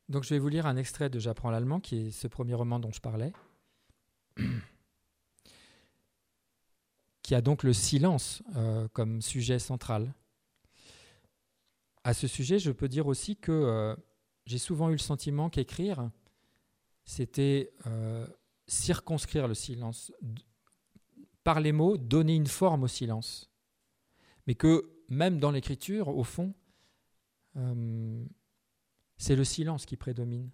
Donc je vais vous lire un extrait de J'apprends l'allemand, qui est ce premier roman dont je parlais, qui a donc le silence comme sujet central. À ce sujet, je peux dire aussi que j'ai souvent eu le sentiment qu'écrire, c'était circonscrire le silence, par les mots, donner une forme au silence. Mais que même dans l'écriture, au fond, c'est le silence qui prédomine.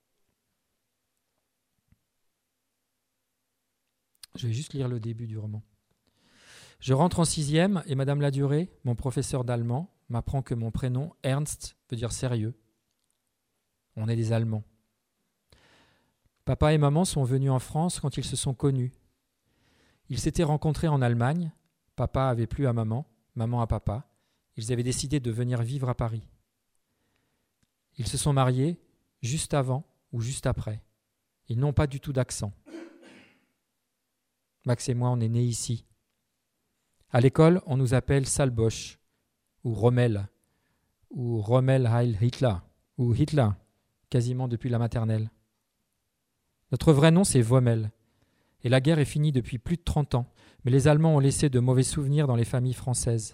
Je vais juste lire le début du roman. Je rentre en 6e et Madame Ladurée, mon professeur d'allemand, m'apprend que mon prénom, Ernst, veut dire sérieux. On est des Allemands. Papa et maman sont venus en France quand ils se sont connus. Ils s'étaient rencontrés en Allemagne. Papa avait plu à maman, maman à papa. Ils avaient décidé de venir vivre à Paris. Ils se sont mariés juste avant ou juste après. Ils n'ont pas du tout d'accent. Max et moi, on est nés ici. À l'école, on nous appelle Salbosch, ou Rommel Heil Hitler, ou Hitler, quasiment depuis la maternelle. Notre vrai nom, c'est Vommel. Et la guerre est finie depuis plus de 30 ans, mais les Allemands ont laissé de mauvais souvenirs dans les familles françaises.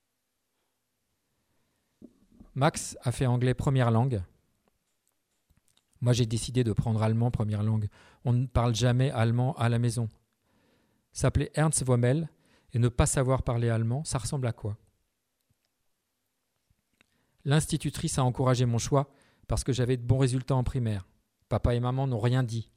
Max a fait anglais première langue. Moi, j'ai décidé de prendre allemand première langue. On ne parle jamais allemand à la maison. S'appeler Ernst Vommel et ne pas savoir parler allemand, ça ressemble à quoi ? L'institutrice a encouragé mon choix parce que j'avais de bons résultats en primaire. Papa et maman n'ont rien dit.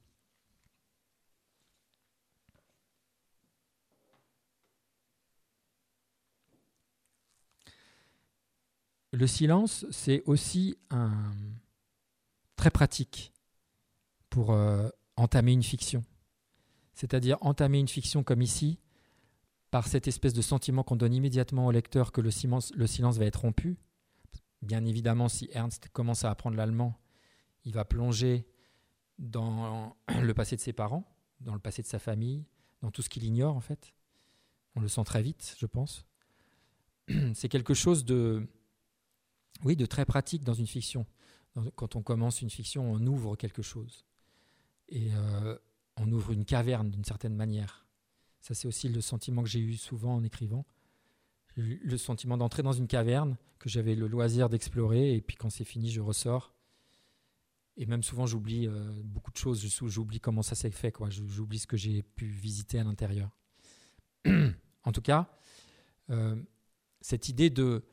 Le silence, c'est aussi très pratique pour entamer une fiction. C'est-à-dire entamer une fiction comme ici, par cette espèce de sentiment qu'on donne immédiatement au lecteur que le silence va être rompu. Bien évidemment, si Ernst commence à apprendre l'allemand, il va plonger dans le passé de ses parents, dans le passé de sa famille, dans tout ce qu'il ignore en fait. On le sent très vite, je pense. C'est quelque chose de très pratique dans une fiction. Quand on commence une fiction, on ouvre quelque chose. Et on ouvre une caverne d'une certaine manière. Ça, c'est aussi le sentiment que j'ai eu souvent en écrivant. J'ai eu le sentiment d'entrer dans une caverne que j'avais le loisir d'explorer, et puis quand c'est fini, je ressors. Et même souvent, j'oublie beaucoup de choses. J'oublie comment ça s'est fait, quoi. J'oublie ce que j'ai pu visiter à l'intérieur. En tout cas, cette idée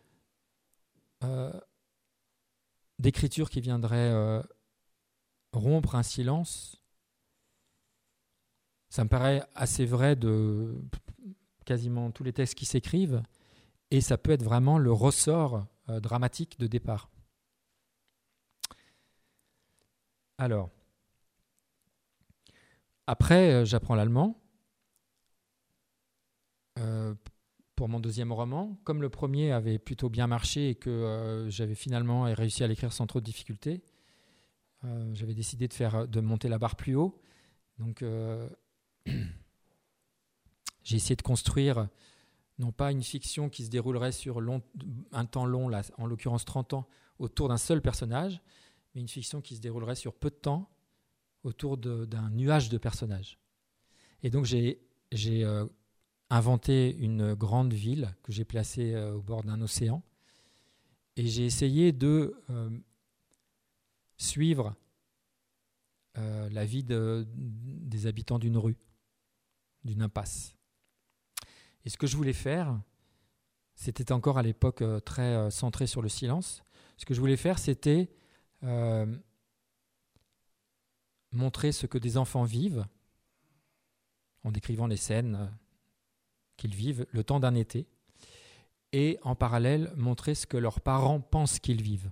d'écriture qui viendrait rompre un silence, ça me paraît assez vrai de quasiment tous les textes qui s'écrivent, et ça peut être vraiment le ressort dramatique de départ. Alors, après, j'apprends l'allemand. Pour mon deuxième roman, comme le premier avait plutôt bien marché et que j'avais finalement réussi à l'écrire sans trop de difficultés, j'avais décidé de monter la barre plus haut. Donc, j'ai essayé de construire non pas une fiction qui se déroulerait sur un temps long, là, en l'occurrence 30 ans, autour d'un seul personnage, mais une fiction qui se déroulerait sur peu de temps autour d'un nuage de personnages. Et donc j'ai inventé une grande ville que j'ai placée au bord d'un océan, et j'ai essayé de suivre la vie des habitants d'une rue, d'une impasse. Et ce que je voulais faire, c'était encore à l'époque très centré sur le silence. Ce que je voulais faire, c'était montrer ce que des enfants vivent en décrivant les scènes qu'ils vivent le temps d'un été, et en parallèle montrer ce que leurs parents pensent qu'ils vivent.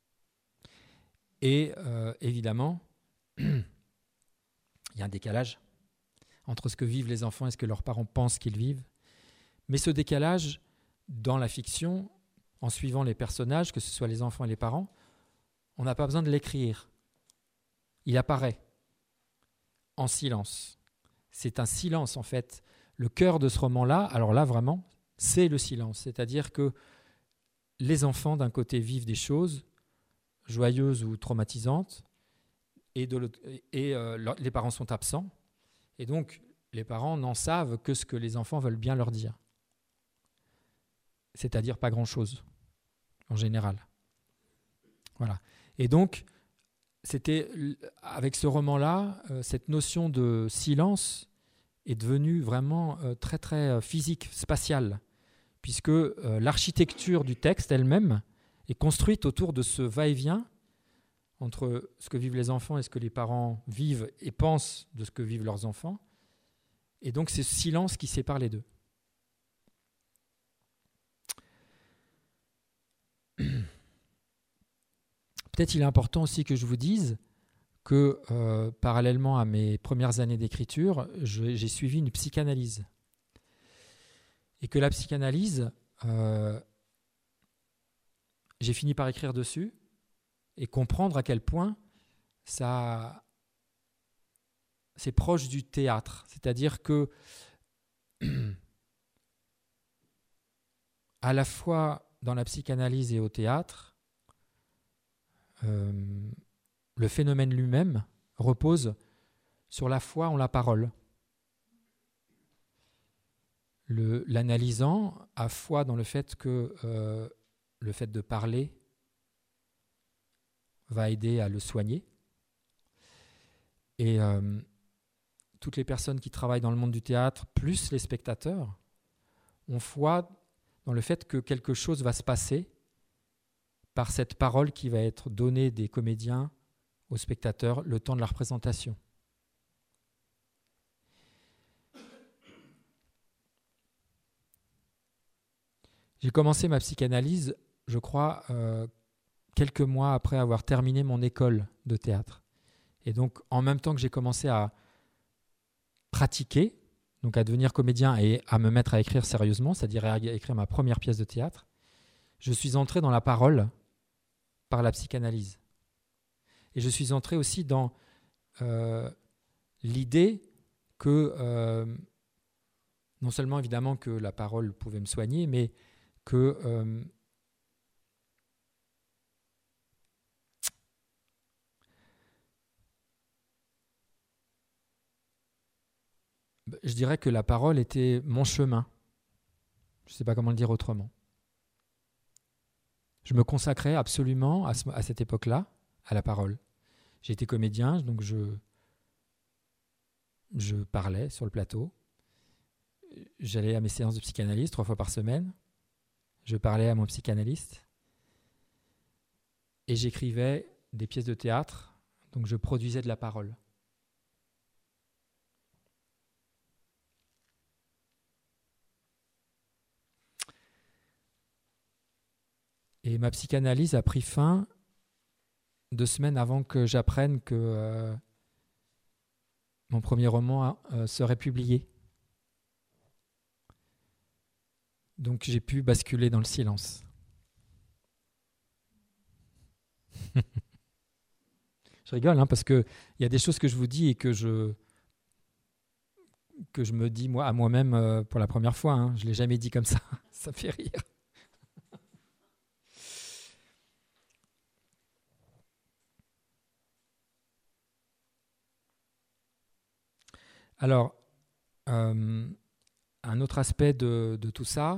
Et évidemment, il y a un décalage entre ce que vivent les enfants et ce que leurs parents pensent qu'ils vivent. Mais ce décalage, dans la fiction, en suivant les personnages, que ce soit les enfants et les parents, on n'a pas besoin de l'écrire. Il apparaît en silence. C'est un silence, en fait. Le cœur de ce roman-là, alors là, vraiment, c'est le silence. C'est-à-dire que les enfants, d'un côté, vivent des choses, joyeuses ou traumatisantes, et les parents sont absents, et donc les parents n'en savent que ce que les enfants veulent bien leur dire. C'est-à-dire pas grand-chose, en général. Voilà. Et donc, c'était avec ce roman-là, cette notion de silence est devenue vraiment très très physique, spatiale, puisque l'architecture du texte elle-même est construite autour de ce va-et-vient entre ce que vivent les enfants et ce que les parents vivent et pensent de ce que vivent leurs enfants. Et donc c'est ce silence qui sépare les deux. Peut-être il est important aussi que je vous dise que parallèlement à mes premières années d'écriture, j'ai suivi une psychanalyse. Et que la psychanalyse, j'ai fini par écrire dessus et comprendre à quel point c'est proche du théâtre. C'est-à-dire que à la fois dans la psychanalyse et au théâtre, le phénomène lui-même repose sur la foi en la parole. L'analysant a foi dans le fait que le fait de parler va aider à le soigner. Et toutes les personnes qui travaillent dans le monde du théâtre, plus les spectateurs, ont foi dans le fait que quelque chose va se passer par cette parole qui va être donnée des comédiens aux spectateurs le temps de la représentation. J'ai commencé ma psychanalyse, je crois, quelques mois après avoir terminé mon école de théâtre. Et donc, en même temps que j'ai commencé à pratiquer, donc à devenir comédien et à me mettre à écrire sérieusement, c'est-à-dire à écrire ma première pièce de théâtre, je suis entré dans la parole par la psychanalyse. Et je suis entré aussi dans l'idée que, non seulement évidemment que la parole pouvait me soigner, mais que je dirais que la parole était mon chemin. Je ne sais pas comment le dire autrement. Je me consacrais absolument à cette époque-là à la parole. J'ai été comédien, donc je parlais sur le plateau. J'allais à mes séances de psychanalyse 3 fois par semaine. Je parlais à mon psychanalyste. Et j'écrivais des pièces de théâtre, donc je produisais de la parole. Et ma psychanalyse a pris fin 2 semaines avant que j'apprenne que mon premier roman serait publié. Donc j'ai pu basculer dans le silence. Je rigole, parce qu'il y a des choses que je vous dis et que je me dis à moi-même pour la première fois. Je ne l'ai jamais dit comme ça. Ça me fait rire. Alors, un autre aspect de tout ça,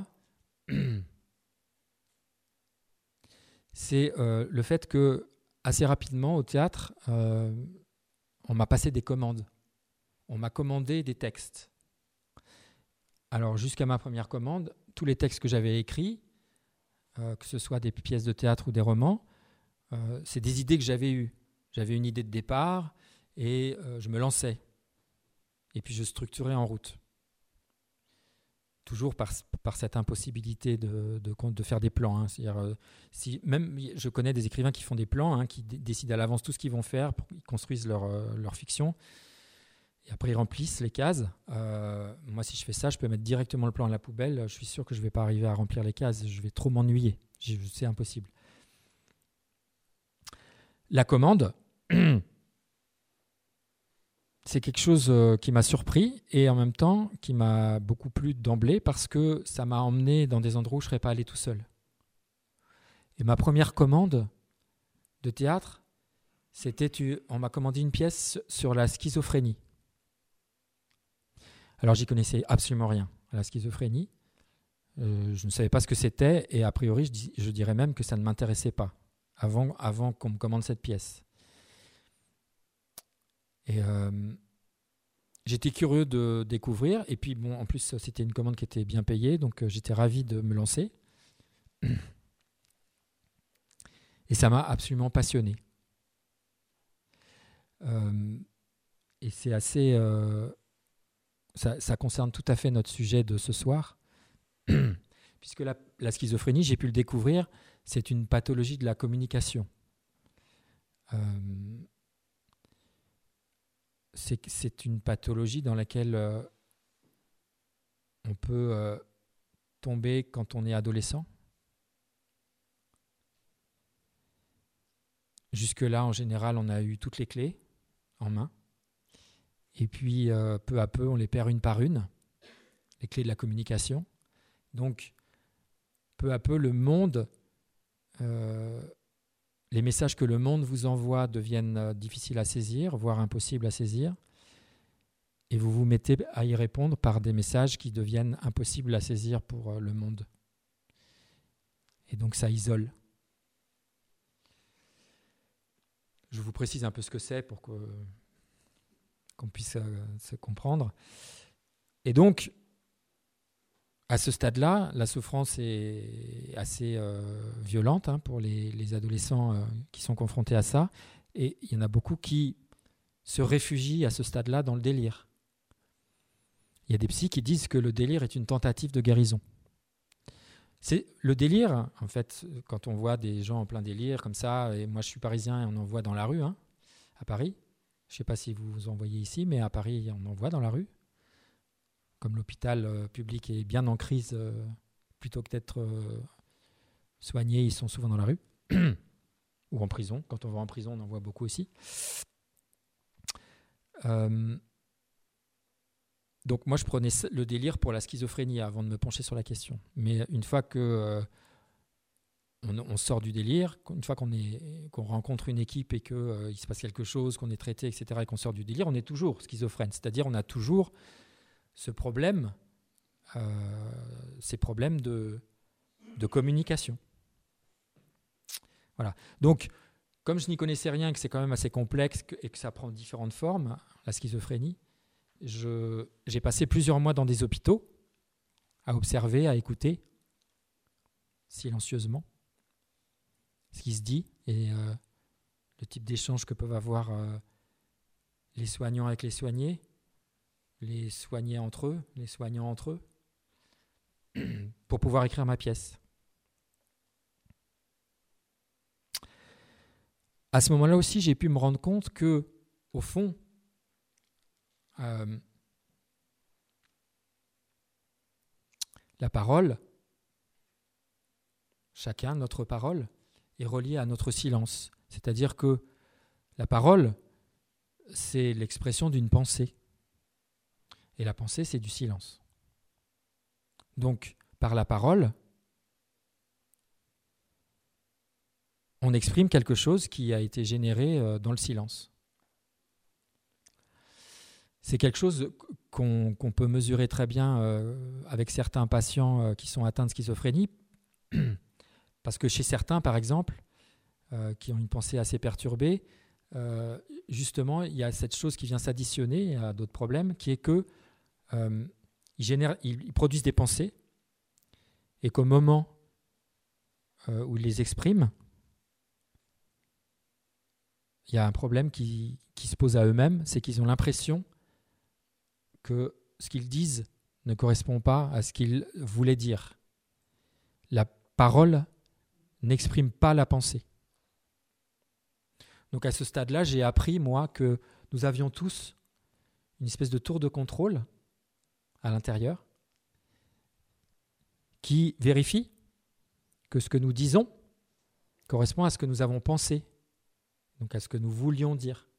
c'est le fait que assez rapidement au théâtre, on m'a passé des commandes. On m'a commandé des textes. Alors, jusqu'à ma première commande, tous les textes que j'avais écrits, que ce soit des pièces de théâtre ou des romans, c'est des idées que j'avais eues. J'avais une idée de départ et je me lançais. Et puis je structurais en route. Toujours par cette impossibilité de faire des plans. C'est-à-dire, même je connais des écrivains qui font des plans, qui décident à l'avance tout ce qu'ils vont faire, ils construisent leur fiction, et après ils remplissent les cases. Moi, si je fais ça, je peux mettre directement le plan à la poubelle. Je suis sûr que je ne vais pas arriver à remplir les cases. Je vais trop m'ennuyer. C'est impossible. La commande, c'est quelque chose qui m'a surpris et en même temps qui m'a beaucoup plu d'emblée parce que ça m'a emmené dans des endroits où je ne serais pas allé tout seul. Et ma première commande, de théâtre, on m'a commandé une pièce sur la schizophrénie. Alors, j'y connaissais absolument rien à la schizophrénie. Je ne savais pas ce que c'était et a priori, je dirais même que ça ne m'intéressait pas avant qu'on me commande cette pièce. Et j'étais curieux de découvrir. Et puis, bon, en plus, c'était une commande qui était bien payée, donc j'étais ravi de me lancer. Et ça m'a absolument passionné. Et c'est assez... ça concerne tout à fait notre sujet de ce soir. Puisque la schizophrénie, j'ai pu le découvrir, c'est une pathologie de la communication. C'est une pathologie dans laquelle on peut tomber quand on est adolescent. Jusque-là, en général, on a eu toutes les clés en main. Et puis, peu à peu, on les perd une par une, les clés de la communication. Donc, peu à peu, le monde, les messages que le monde vous envoie deviennent difficiles à saisir, voire impossibles à saisir. Et vous vous mettez à y répondre par des messages qui deviennent impossibles à saisir pour le monde. Et donc, ça isole. Je vous précise un peu ce que c'est pour qu'on puisse se comprendre. Et donc, à ce stade-là, la souffrance est assez violente pour les adolescents qui sont confrontés à ça. Et il y en a beaucoup qui se réfugient à ce stade-là dans le délire. Il y a des psys qui disent que le délire est une tentative de guérison. C'est le délire, en fait, quand on voit des gens en plein délire comme ça, et moi je suis parisien et on en voit dans la rue, à Paris. Je ne sais pas si vous en voyez ici, mais à Paris, on en voit dans la rue. Comme l'hôpital public est bien en crise, plutôt que d'être soigné, ils sont souvent dans la rue. Ou en prison. Quand on va en prison, on en voit beaucoup aussi. Donc moi, je prenais le délire pour la schizophrénie avant de me pencher sur la question. Mais une fois que on sort du délire, une fois qu'on rencontre une équipe et qu'il se passe quelque chose, qu'on est traité, etc., et qu'on sort du délire, on est toujours schizophrène. C'est-à-dire on a toujours ce problème, ces problèmes de communication. Voilà. Donc, comme je n'y connaissais rien, que c'est quand même assez complexe et que ça prend différentes formes, la schizophrénie, j'ai passé plusieurs mois dans des hôpitaux à observer, à écouter silencieusement ce qui se dit et le type d'échange que peuvent avoir les soignants avec les soignés, les soignés entre eux, les soignants entre eux, pour pouvoir écrire ma pièce. À ce moment-là aussi, j'ai pu me rendre compte que, au fond, la parole, chacun, notre parole, est reliée à notre silence. C'est-à-dire que la parole, c'est l'expression d'une pensée. Et la pensée, c'est du silence. Donc, par la parole, on exprime quelque chose qui a été généré dans le silence. C'est quelque chose qu'on peut mesurer très bien avec certains patients qui sont atteints de schizophrénie, parce que chez certains, par exemple, qui ont une pensée assez perturbée, justement, il y a cette chose qui vient s'additionner à d'autres problèmes, qui est que ils produisent des pensées et qu'au moment où ils les expriment, il y a un problème qui se pose à eux-mêmes, c'est qu'ils ont l'impression que ce qu'ils disent ne correspond pas à ce qu'ils voulaient dire. La parole n'exprime pas la pensée. Donc à ce stade-là, j'ai appris, moi, que nous avions tous une espèce de tour de contrôle à l'intérieur qui vérifie que ce que nous disons correspond à ce que nous avons pensé, donc à ce que nous voulions dire.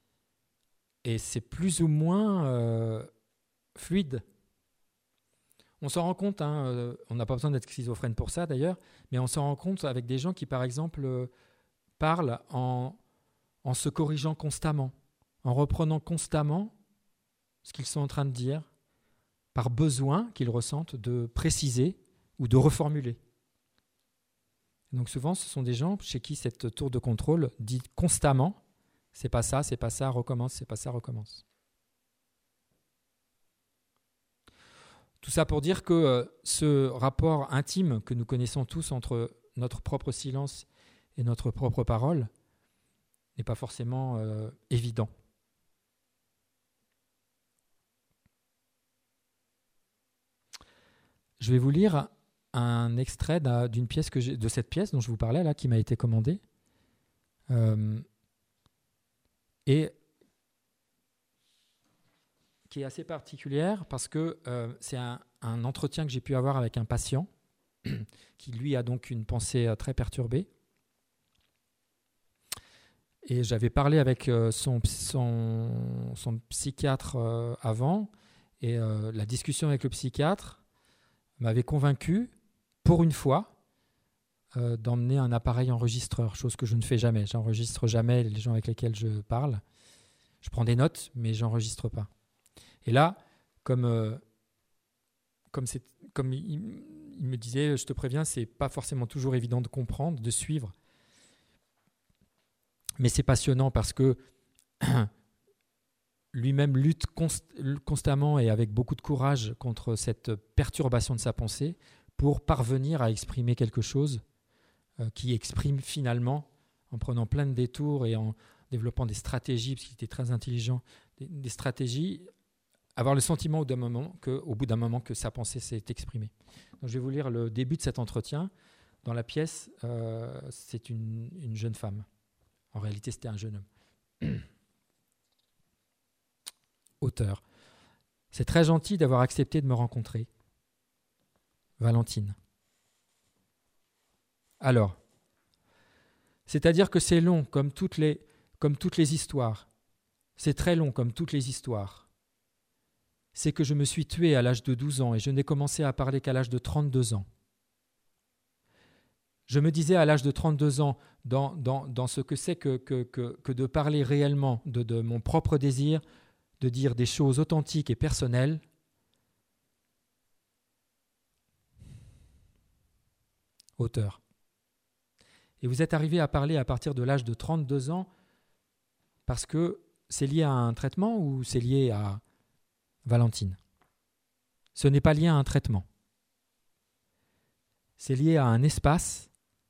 Et c'est plus ou moins fluide. On s'en rend compte, on n'a pas besoin d'être schizophrène pour ça d'ailleurs, mais on s'en rend compte avec des gens qui, par exemple, parlent en se corrigeant constamment, en reprenant constamment ce qu'ils sont en train de dire, par besoin qu'ils ressentent de préciser ou de reformuler. Donc souvent, ce sont des gens chez qui cette tour de contrôle dit constamment « c'est pas ça, recommence, c'est pas ça, recommence ». Tout ça pour dire que ce rapport intime que nous connaissons tous entre notre propre silence et notre propre parole n'est pas forcément évident. Je vais vous lire un extrait d'une pièce de cette pièce dont je vous parlais là, qui m'a été commandée, et qui est assez particulière parce que c'est un entretien que j'ai pu avoir avec un patient qui lui a donc une pensée très perturbée. Et j'avais parlé avec son psychiatre avant, et la discussion avec le psychiatre m'avait convaincu, pour une fois, d'emmener un appareil enregistreur, chose que je ne fais jamais. J'enregistre jamais les gens avec lesquels je parle. Je prends des notes, mais je n'enregistre pas. Et là, comme il me disait, je te préviens, c'est pas forcément toujours évident de comprendre, de suivre. Mais c'est passionnant parce que lui-même lutte constamment et avec beaucoup de courage contre cette perturbation de sa pensée pour parvenir à exprimer quelque chose qui exprime finalement, en prenant plein de détours et en développant des stratégies, parce qu'il était très intelligent, des stratégies, avoir le sentiment au bout d'un moment que sa pensée s'est exprimée. Donc, je vais vous lire le début de cet entretien. Dans la pièce, c'est une jeune femme. En réalité, c'était un jeune homme. Auteur. C'est très gentil d'avoir accepté de me rencontrer. Valentine. Alors, c'est-à-dire que c'est long comme toutes les histoires. C'est très long comme toutes les histoires. C'est que je me suis tué à l'âge de 12 ans et je n'ai commencé à parler qu'à l'âge de 32 ans. Je me disais à l'âge de 32 ans, dans ce que c'est que de parler réellement de mon propre désir, de dire des choses authentiques et personnelles, auteur. Et vous êtes arrivé à parler à partir de l'âge de 32 ans parce que c'est lié à un traitement ou c'est lié à Valentine? Ce n'est pas lié à un traitement. C'est lié à un espace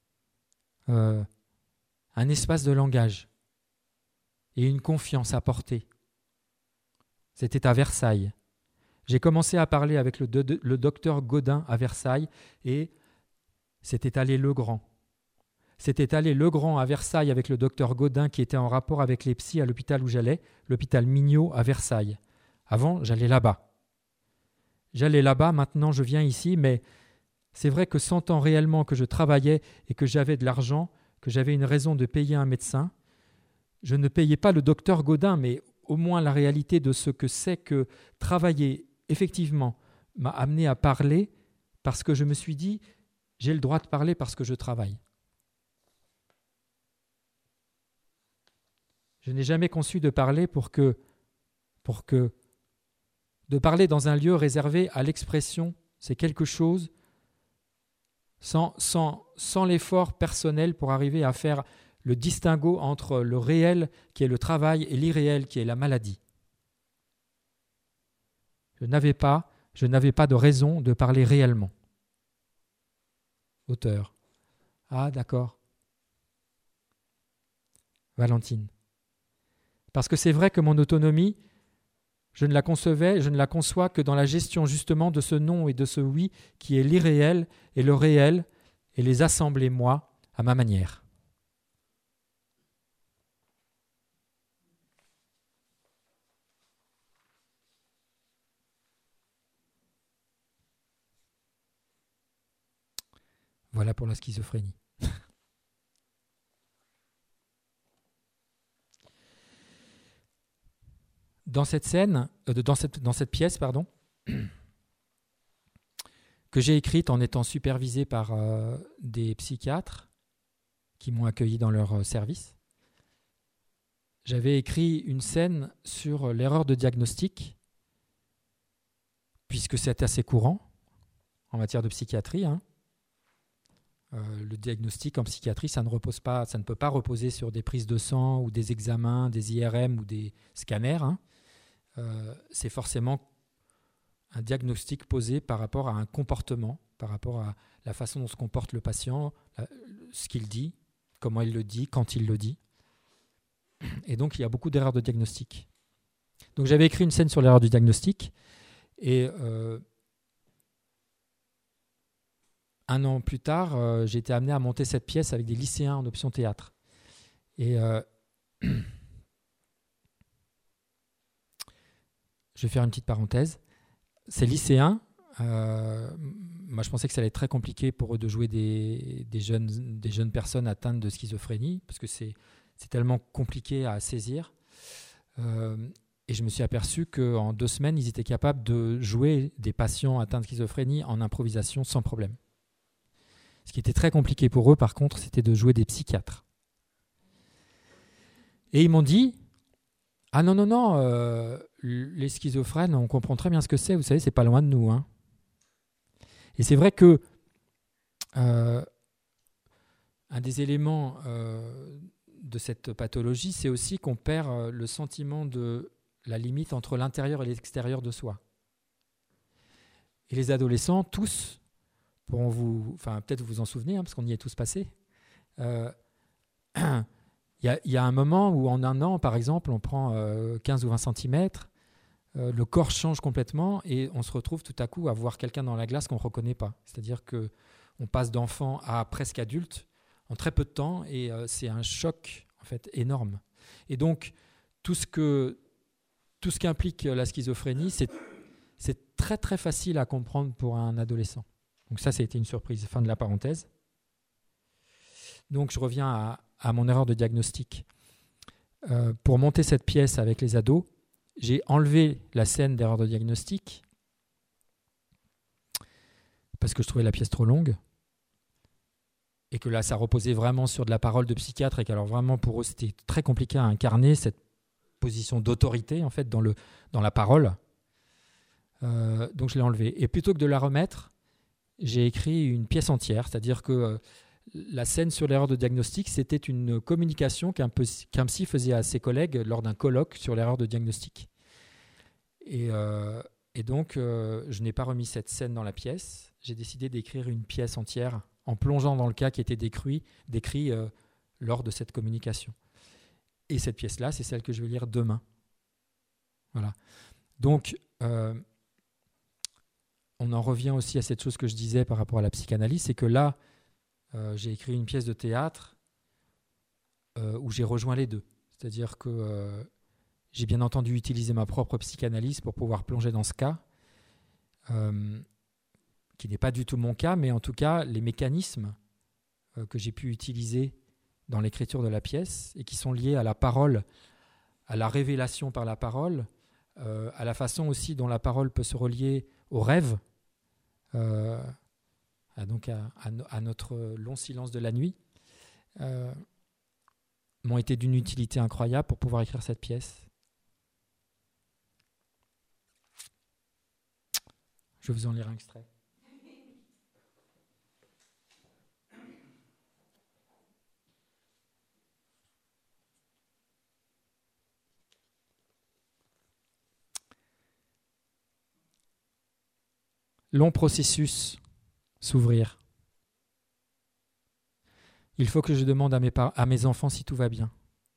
de langage et une confiance apportée. C'était à Versailles. J'ai commencé à parler avec le docteur Godin à Versailles et c'était allé Legrand. C'était allé Legrand à Versailles avec le docteur Godin qui était en rapport avec les psys à l'hôpital où j'allais, l'hôpital Mignot à Versailles. Avant, j'allais là-bas. Maintenant je viens ici, mais c'est vrai que sentant réellement que je travaillais et que j'avais de l'argent, que j'avais une raison de payer un médecin, je ne payais pas le docteur Godin, mais au moins la réalité de ce que c'est que travailler effectivement m'a amené à parler parce que je me suis dit, j'ai le droit de parler parce que je travaille. Je n'ai jamais conçu de parler pour que de parler dans un lieu réservé à l'expression, c'est quelque chose sans l'effort personnel pour arriver à faire le distinguo entre le réel qui est le travail et l'irréel qui est la maladie. Je n'avais pas de raison de parler réellement. Auteur. Ah, d'accord. Valentine. Parce que c'est vrai que mon autonomie, je ne la conçois que dans la gestion justement de ce non et de ce oui qui est l'irréel et le réel et les assembler moi à ma manière. Voilà pour la schizophrénie. Dans cette scène, dans cette pièce, que j'ai écrite en étant supervisé par des psychiatres qui m'ont accueilli dans leur service. J'avais écrit une scène sur l'erreur de diagnostic, puisque c'est assez courant en matière de psychiatrie. Le diagnostic en psychiatrie, ça ne peut pas reposer sur des prises de sang ou des examens, des IRM ou des scanners. C'est forcément un diagnostic posé par rapport à un comportement, par rapport à la façon dont se comporte le patient, ce qu'il dit, comment il le dit, quand il le dit. Et donc, il y a beaucoup d'erreurs de diagnostic. Donc, j'avais écrit une scène sur l'erreur du diagnostic et un an plus tard, j'ai été amené à monter cette pièce avec des lycéens en option théâtre. Et je vais faire une petite parenthèse. Ces lycéens, moi je pensais que ça allait être très compliqué pour eux de jouer des jeunes personnes atteintes de schizophrénie, parce que c'est tellement compliqué à saisir. Et je me suis aperçu qu'en 2 semaines, ils étaient capables de jouer des patients atteints de schizophrénie en improvisation sans problème. Ce qui était très compliqué pour eux, par contre, c'était de jouer des psychiatres. Et ils m'ont dit « Ah non, les schizophrènes, on comprend très bien ce que c'est, vous savez, c'est pas loin de nous. » Et c'est vrai que un des éléments de cette pathologie, c'est aussi qu'on perd le sentiment de la limite entre l'intérieur et l'extérieur de soi. Et les adolescents, tous, peut-être vous vous en souvenez, parce qu'on y est tous passés, il y a un moment où en 1 an, par exemple, on prend 15 ou 20 centimètres, le corps change complètement et on se retrouve tout à coup à voir quelqu'un dans la glace qu'on ne reconnaît pas. C'est-à-dire qu'on passe d'enfant à presque adulte en très peu de temps et c'est un choc en fait énorme. Et donc, tout ce qu'implique la schizophrénie, c'est très très facile à comprendre pour un adolescent. Donc ça a été une surprise. Fin de la parenthèse. Donc je reviens à mon erreur de diagnostic. Pour monter cette pièce avec les ados, j'ai enlevé la scène d'erreur de diagnostic parce que je trouvais la pièce trop longue et que là, ça reposait vraiment sur de la parole de psychiatre et qu'alors vraiment pour eux, c'était très compliqué à incarner cette position d'autorité en fait dans la parole. Donc je l'ai enlevée. Et plutôt que de la remettre, j'ai écrit une pièce entière, c'est-à-dire que la scène sur l'erreur de diagnostic, c'était une communication qu'un psy faisait à ses collègues lors d'un colloque sur l'erreur de diagnostic. Et donc, je n'ai pas remis cette scène dans la pièce. J'ai décidé d'écrire une pièce entière en plongeant dans le cas qui était décrit lors de cette communication. Et cette pièce-là, c'est celle que je vais lire demain. Voilà. Donc, on en revient aussi à cette chose que je disais par rapport à la psychanalyse, c'est que là, j'ai écrit une pièce de théâtre où j'ai rejoint les deux. C'est-à-dire que j'ai bien entendu utilisé ma propre psychanalyse pour pouvoir plonger dans ce cas, qui n'est pas du tout mon cas, mais en tout cas, les mécanismes que j'ai pu utiliser dans l'écriture de la pièce et qui sont liés à la parole, à la révélation par la parole, à la façon aussi dont la parole peut se relier au rêve, donc à notre long silence de la nuit, m'ont été d'une utilité incroyable pour pouvoir écrire cette pièce. Je vais vous en lire un extrait. Long processus, s'ouvrir. Il faut que je demande à mes enfants si tout va bien.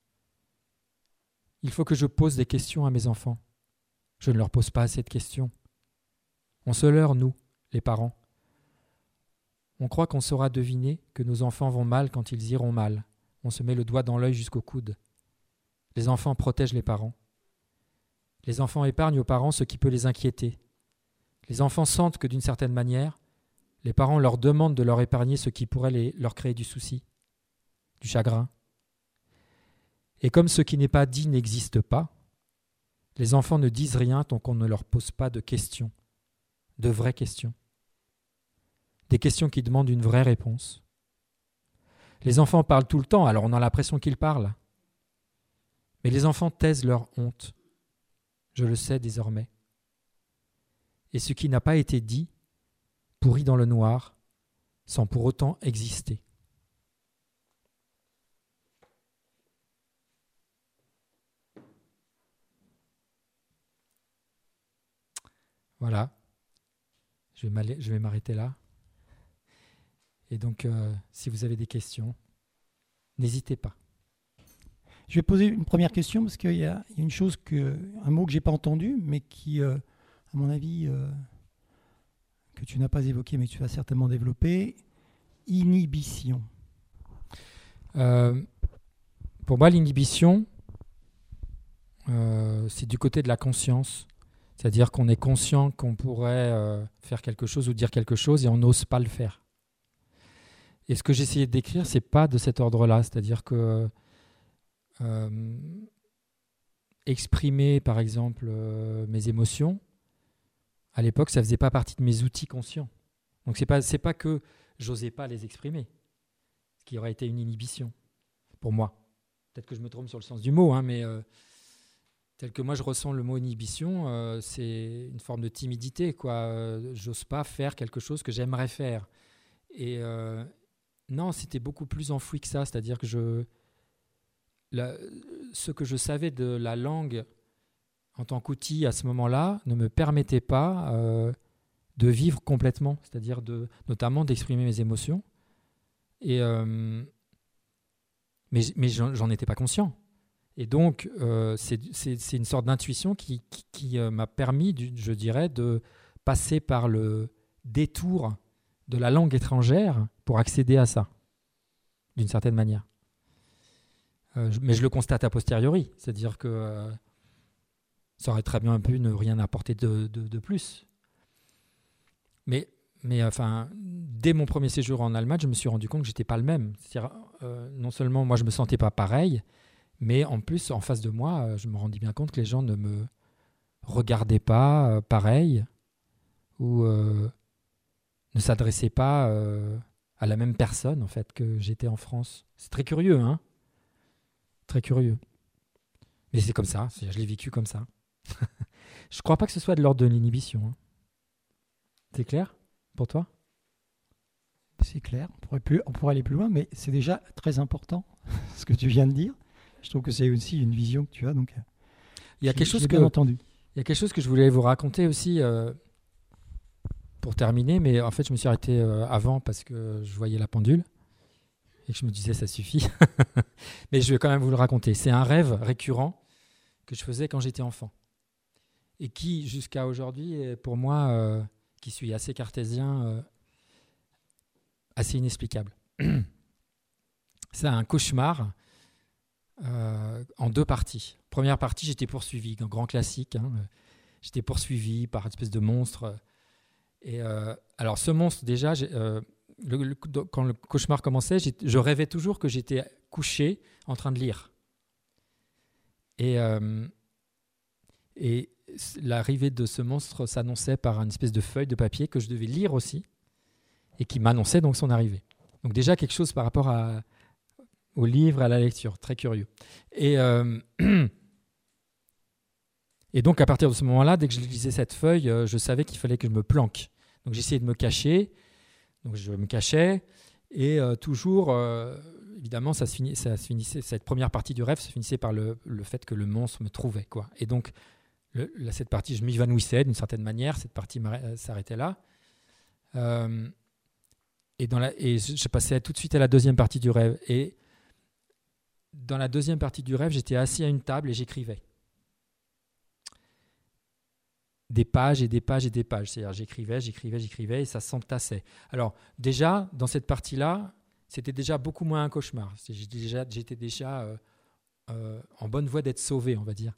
Il faut que je pose des questions à mes enfants. Je ne leur pose pas assez de questions. On se leurre, nous, les parents. On croit qu'on saura deviner que nos enfants vont mal quand ils iront mal. On se met le doigt dans l'œil jusqu'au coude. Les enfants protègent les parents. Les enfants épargnent aux parents ce qui peut les inquiéter. Les enfants sentent que d'une certaine manière, les parents leur demandent de leur épargner ce qui pourrait leur créer du souci, du chagrin. Et comme ce qui n'est pas dit n'existe pas, les enfants ne disent rien tant qu'on ne leur pose pas de questions, de vraies questions. des questions qui demandent une vraie réponse. Les enfants parlent tout le temps, alors on a l'impression qu'ils parlent. Mais les enfants taisent leur honte. Je le sais désormais. Et ce qui n'a pas été dit pourrit dans le noir, sans pour autant exister. Voilà, je vais m'arrêter là. Et donc, si vous avez des questions, n'hésitez pas. Je vais poser une première question parce qu'il y a une chose, un mot que je n'ai pas entendu, mais qui, à mon avis, que tu n'as pas évoqué, mais que tu vas certainement développer. Inhibition. Pour moi, l'inhibition, c'est du côté de la conscience. C'est-à-dire qu'on est conscient qu'on pourrait faire quelque chose ou dire quelque chose et on n'ose pas le faire. Et ce que j'essayais de décrire, ce n'est pas de cet ordre-là. C'est-à-dire que exprimer, par exemple, mes émotions, à l'époque, ça ne faisait pas partie de mes outils conscients. Donc, c'est pas que j'osais pas les exprimer, ce qui aurait été une inhibition pour moi. Peut-être que je me trompe sur le sens du mot, hein, mais tel que moi je ressens le mot inhibition, c'est une forme de timidité, quoi. J'ose pas faire quelque chose que j'aimerais faire. Et non, c'était beaucoup plus enfoui que ça. C'est-à-dire que ce que je savais de la langue en tant qu'outil à ce moment-là ne me permettait pas de vivre complètement, c'est-à-dire notamment d'exprimer mes émotions. Et, mais j'en étais pas conscient. Et donc, c'est une sorte d'intuition qui m'a permis, je dirais, de passer par le détour de la langue étrangère pour accéder à ça, d'une certaine manière. Mais je le constate a posteriori, c'est-à-dire que ça aurait très bien pu ne rien apporter de plus. Mais enfin, dès mon premier séjour en Allemagne, je me suis rendu compte que je n'étais pas le même. C'est-à-dire, non seulement moi, je ne me sentais pas pareil, mais en plus, en face de moi, je me rendis bien compte que les gens ne me regardaient pas pareil ou ne s'adressaient pas à la même personne en fait que j'étais en France. C'est très curieux, hein ? Très curieux. Mais c'est comme ça, je l'ai vécu comme ça. Je ne crois pas que ce soit de l'ordre de l'inhibition. Hein. C'est clair pour toi ? C'est clair, on pourrait aller plus loin, mais c'est déjà très important ce que tu viens de dire. Je trouve que c'est aussi une vision que tu as. Donc, il y a quelque chose bien entendu. Il y a quelque chose que je voulais vous raconter aussi pour terminer, mais en fait je me suis arrêté avant parce que je voyais la pendule et que je me disais ça suffit. Mais je vais quand même vous le raconter. C'est un rêve récurrent que je faisais quand j'étais enfant et qui jusqu'à aujourd'hui est pour moi, qui suis assez cartésien, assez inexplicable. C'est un cauchemar en deux parties. Première partie, j'étais poursuivi, un grand classique. Hein, j'étais poursuivi par une espèce de monstre. Et alors, ce monstre, déjà, quand le cauchemar commençait, je rêvais toujours que j'étais couché en train de lire. Et l'arrivée de ce monstre s'annonçait par une espèce de feuille de papier que je devais lire aussi et qui m'annonçait donc son arrivée. Donc déjà quelque chose par rapport au livre et à la lecture, très curieux. Et donc à partir de ce moment-là, dès que je lisais cette feuille, je savais qu'il fallait que je me planque. Donc j'essayais de me cacher, donc je me cachais, et toujours, évidemment, ça se finissait, cette première partie du rêve se finissait par le fait que le monstre me trouvait, quoi. Et donc cette partie, je m'évanouissais d'une certaine manière, cette partie s'arrêtait là. Et je passais tout de suite à la deuxième partie du rêve. Et dans la deuxième partie du rêve, j'étais assis à une table et j'écrivais. Des pages et des pages et des pages. C'est-à-dire j'écrivais et ça s'entassait. Alors déjà, dans cette partie-là, c'était déjà beaucoup moins un cauchemar. J'étais déjà en bonne voie d'être sauvé, on va dire.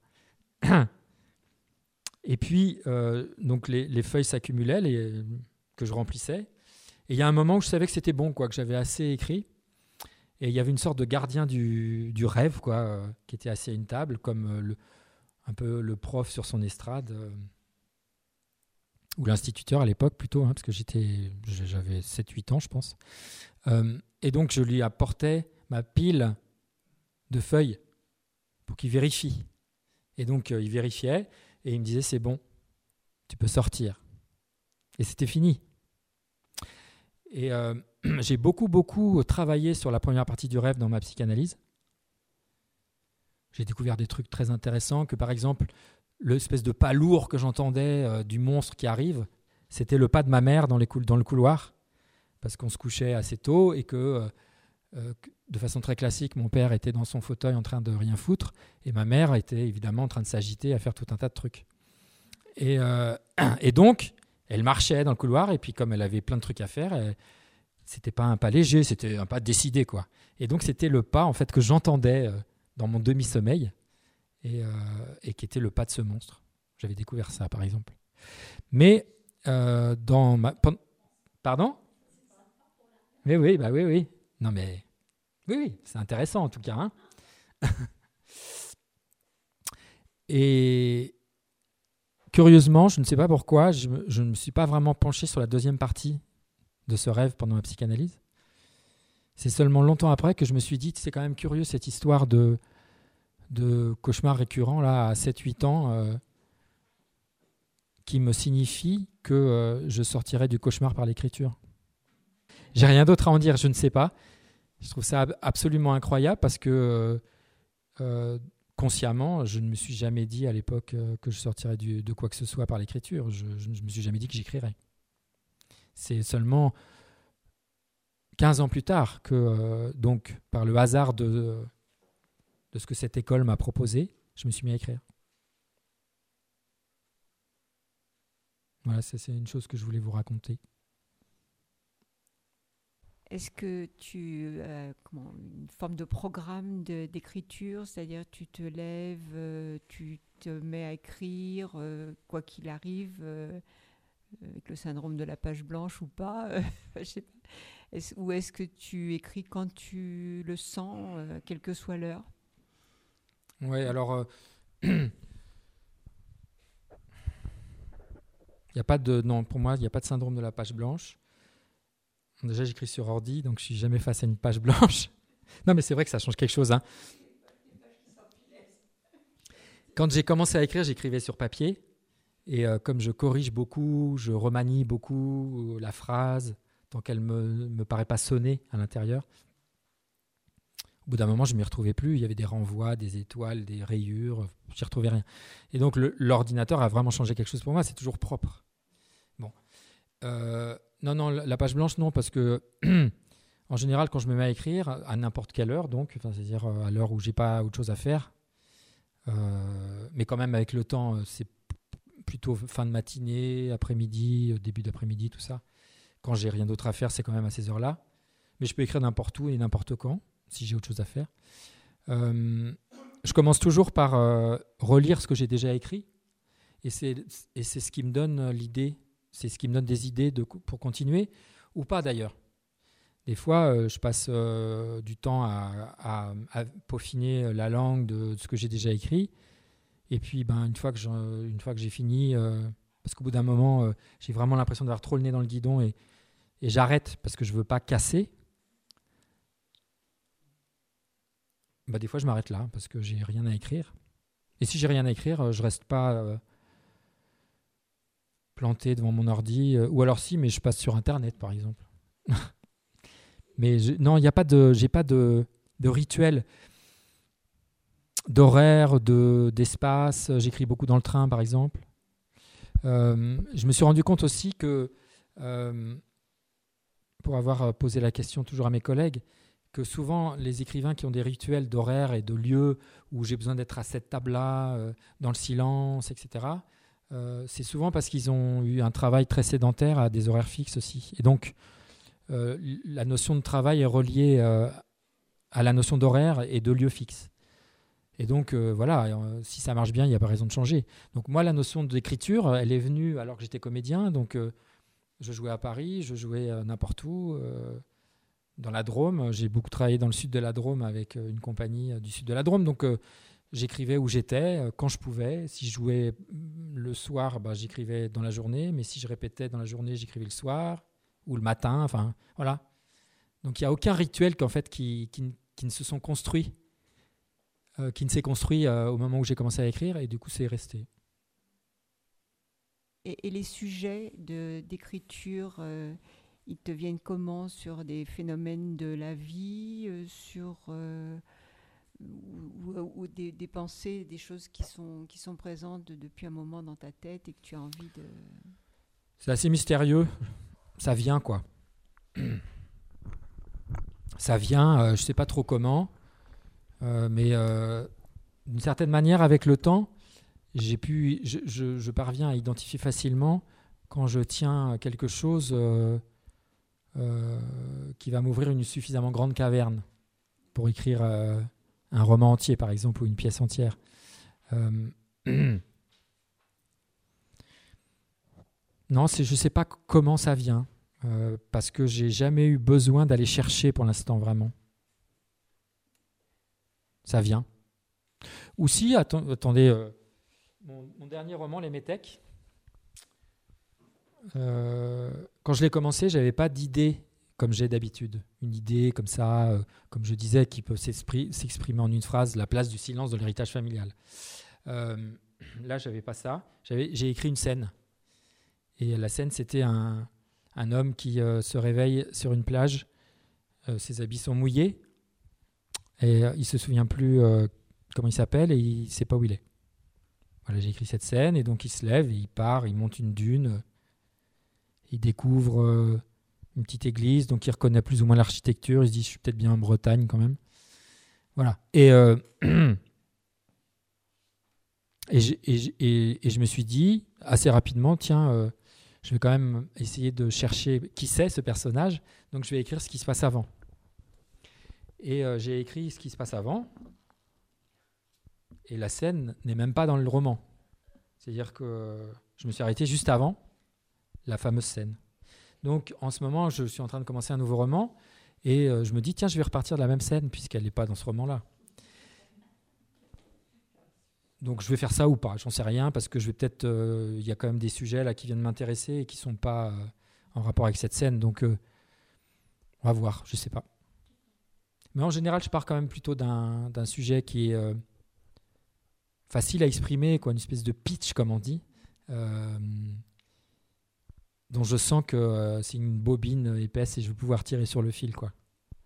Et puis, donc les feuilles s'accumulaient, que je remplissais. Et il y a un moment où je savais que c'était bon, quoi, que j'avais assez écrit. Et il y avait une sorte de gardien du rêve, quoi, qui était assis à une table, comme un peu le prof sur son estrade. ou l'instituteur à l'époque plutôt, parce que j'avais 7-8 ans, je pense. Et donc, je lui apportais ma pile de feuilles pour qu'il vérifie. Et donc, il vérifiait et il me disait, c'est bon, tu peux sortir. Et c'était fini. Et j'ai beaucoup travaillé sur la première partie du rêve dans ma psychanalyse. J'ai découvert des trucs très intéressants, que par exemple, l'espèce de pas lourd que j'entendais du monstre qui arrive, c'était le pas de ma mère dans le couloir, parce qu'on se couchait assez tôt et que, de façon très classique, mon père était dans son fauteuil en train de rien foutre, et ma mère était évidemment en train de s'agiter, à faire tout un tas de trucs. Et donc, elle marchait dans le couloir, et puis comme elle avait plein de trucs à faire, c'était pas un pas léger, c'était un pas décidé, quoi. Et donc, c'était le pas en fait que j'entendais dans mon demi-sommeil, et qui était le pas de ce monstre. J'avais découvert ça, par exemple. Mais dans ma... Pardon ? Mais oui, bah oui, oui. Non, mais... Oui, c'est intéressant, en tout cas. Hein. Et curieusement, je ne sais pas pourquoi, je ne me suis pas vraiment penché sur la deuxième partie de ce rêve pendant ma psychanalyse. C'est seulement longtemps après que je me suis dit, c'est quand même curieux cette histoire de cauchemar récurrent là, à 7-8 ans, qui me signifie que je sortirai du cauchemar par l'écriture. J'ai rien d'autre à en dire, je ne sais pas. Je trouve ça absolument incroyable parce que consciemment, je ne me suis jamais dit à l'époque que je sortirais de quoi que ce soit par l'écriture. Je ne me suis jamais dit que j'écrirais. C'est seulement 15 ans plus tard que, donc, par le hasard de ce que cette école m'a proposé, je me suis mis à écrire. Voilà, c'est une chose que je voulais vous raconter. Est-ce que tu as une forme de programme d'écriture, c'est-à-dire tu te lèves, tu te mets à écrire, quoi qu'il arrive, avec le syndrome de la page blanche ou pas, je sais pas. Ou est-ce que tu écris quand tu le sens, quelle que soit l'heure ? Oui, alors, y a pas de, non, pour moi, il n'y a pas de syndrome de la page blanche. Déjà, j'écris sur ordi, donc je ne suis jamais face à une page blanche. Non, mais c'est vrai que ça change quelque chose. Hein. Quand j'ai commencé à écrire, j'écrivais sur papier. Et comme je corrige beaucoup, je remanie beaucoup la phrase, tant qu'elle ne me paraît pas sonner à l'intérieur. Au bout d'un moment, je ne m'y retrouvais plus. Il y avait des renvois, des étoiles, des rayures. Je n'y retrouvais rien. Et donc, l'ordinateur a vraiment changé quelque chose pour moi. C'est toujours propre. Bon. Non, la page blanche, non, parce que en général, quand je me mets à écrire, à n'importe quelle heure, donc, c'est-à-dire à l'heure où j'ai pas autre chose à faire, mais quand même avec le temps, c'est plutôt fin de matinée, après-midi, début d'après-midi, tout ça. Quand j'ai rien d'autre à faire, c'est quand même à ces heures-là. Mais je peux écrire n'importe où et n'importe quand, si j'ai autre chose à faire. Je commence toujours par relire ce que j'ai déjà écrit, et c'est ce qui me donne l'idée. C'est ce qui me donne des idées pour continuer, ou pas d'ailleurs. Des fois, je passe du temps à peaufiner la langue de ce que j'ai déjà écrit. Et puis, une fois que j'ai fini, parce qu'au bout d'un moment, j'ai vraiment l'impression d'avoir trop le nez dans le guidon et j'arrête parce que je ne veux pas casser. Des fois, je m'arrête là parce que j'ai rien à écrire. Et si j'ai rien à écrire, je ne reste pas... planté devant mon ordi, ou alors si, mais je passe sur Internet, par exemple. Mais non, il n'y a pas j'ai pas de rituel, d'horaire, d'espace. J'écris beaucoup dans le train, par exemple. Je me suis rendu compte aussi que, pour avoir posé la question toujours à mes collègues, que souvent les écrivains qui ont des rituels d'horaire et de lieux où j'ai besoin d'être à cette table-là, dans le silence, etc., c'est souvent parce qu'ils ont eu un travail très sédentaire à des horaires fixes aussi. Et donc, la notion de travail est reliée à la notion d'horaire et de lieu fixe. Et donc, si ça marche bien, il n'y a pas raison de changer. Donc moi, la notion d'écriture, elle est venue alors que j'étais comédien. Donc, je jouais à Paris, je jouais n'importe où, dans la Drôme. J'ai beaucoup travaillé dans le sud de la Drôme avec une compagnie du sud de la Drôme. Donc, j'écrivais où j'étais, quand je pouvais. Si je jouais le soir, j'écrivais dans la journée, mais si je répétais dans la journée, j'écrivais le soir ou le matin. Enfin, voilà. Donc il n'y a aucun rituel qui ne se sont construits, qui ne s'est construit au moment où j'ai commencé à écrire, et du coup c'est resté. Et les sujets d'écriture, ils te viennent comment? Sur des phénomènes de la vie, ou des pensées, des choses qui sont présentes depuis un moment dans ta tête et que tu as envie de... C'est assez mystérieux. Ça vient, quoi. Ça vient, je ne sais pas trop comment, mais d'une certaine manière, avec le temps, je parviens à identifier facilement quand je tiens quelque chose qui va m'ouvrir une suffisamment grande caverne pour écrire un roman entier, par exemple, ou une pièce entière. Non, je ne sais pas comment ça vient, parce que j'ai jamais eu besoin d'aller chercher pour l'instant, vraiment. Ça vient. Ou si, attendez, mon dernier roman, Les Métèques, quand je l'ai commencé, je n'avais pas d'idée comme j'ai d'habitude. Une idée comme ça, comme je disais, qui peut s'exprimer en une phrase, la place du silence dans l'héritage familial. Là, je n'avais pas ça. J'ai écrit une scène. Et la scène, c'était un homme qui se réveille sur une plage. Ses habits sont mouillés. Et il ne se souvient plus comment il s'appelle et il ne sait pas où il est. Voilà, j'ai écrit cette scène. Et donc, il se lève, et il part, il monte une dune. Il découvre une petite église, donc il reconnaît plus ou moins l'architecture. Il se dit, je suis peut-être bien en Bretagne quand même. Voilà. Et je me suis dit assez rapidement, tiens, je vais quand même essayer de chercher qui c'est ce personnage, donc je vais écrire ce qui se passe avant. Et j'ai écrit ce qui se passe avant, et la scène n'est même pas dans le roman. C'est-à-dire que je me suis arrêté juste avant la fameuse scène. Donc en ce moment, je suis en train de commencer un nouveau roman, et je me dis, tiens, je vais repartir de la même scène, puisqu'elle n'est pas dans ce roman-là. Donc je vais faire ça ou pas, j'en sais rien, parce que je vais peut-être, il y a quand même des sujets là qui viennent m'intéresser et qui ne sont pas en rapport avec cette scène, donc on va voir, je ne sais pas. Mais en général, je pars quand même plutôt d'un sujet qui est facile à exprimer, quoi, une espèce de pitch, comme on dit, dont je sens que c'est une bobine épaisse et je vais pouvoir tirer sur le fil, quoi.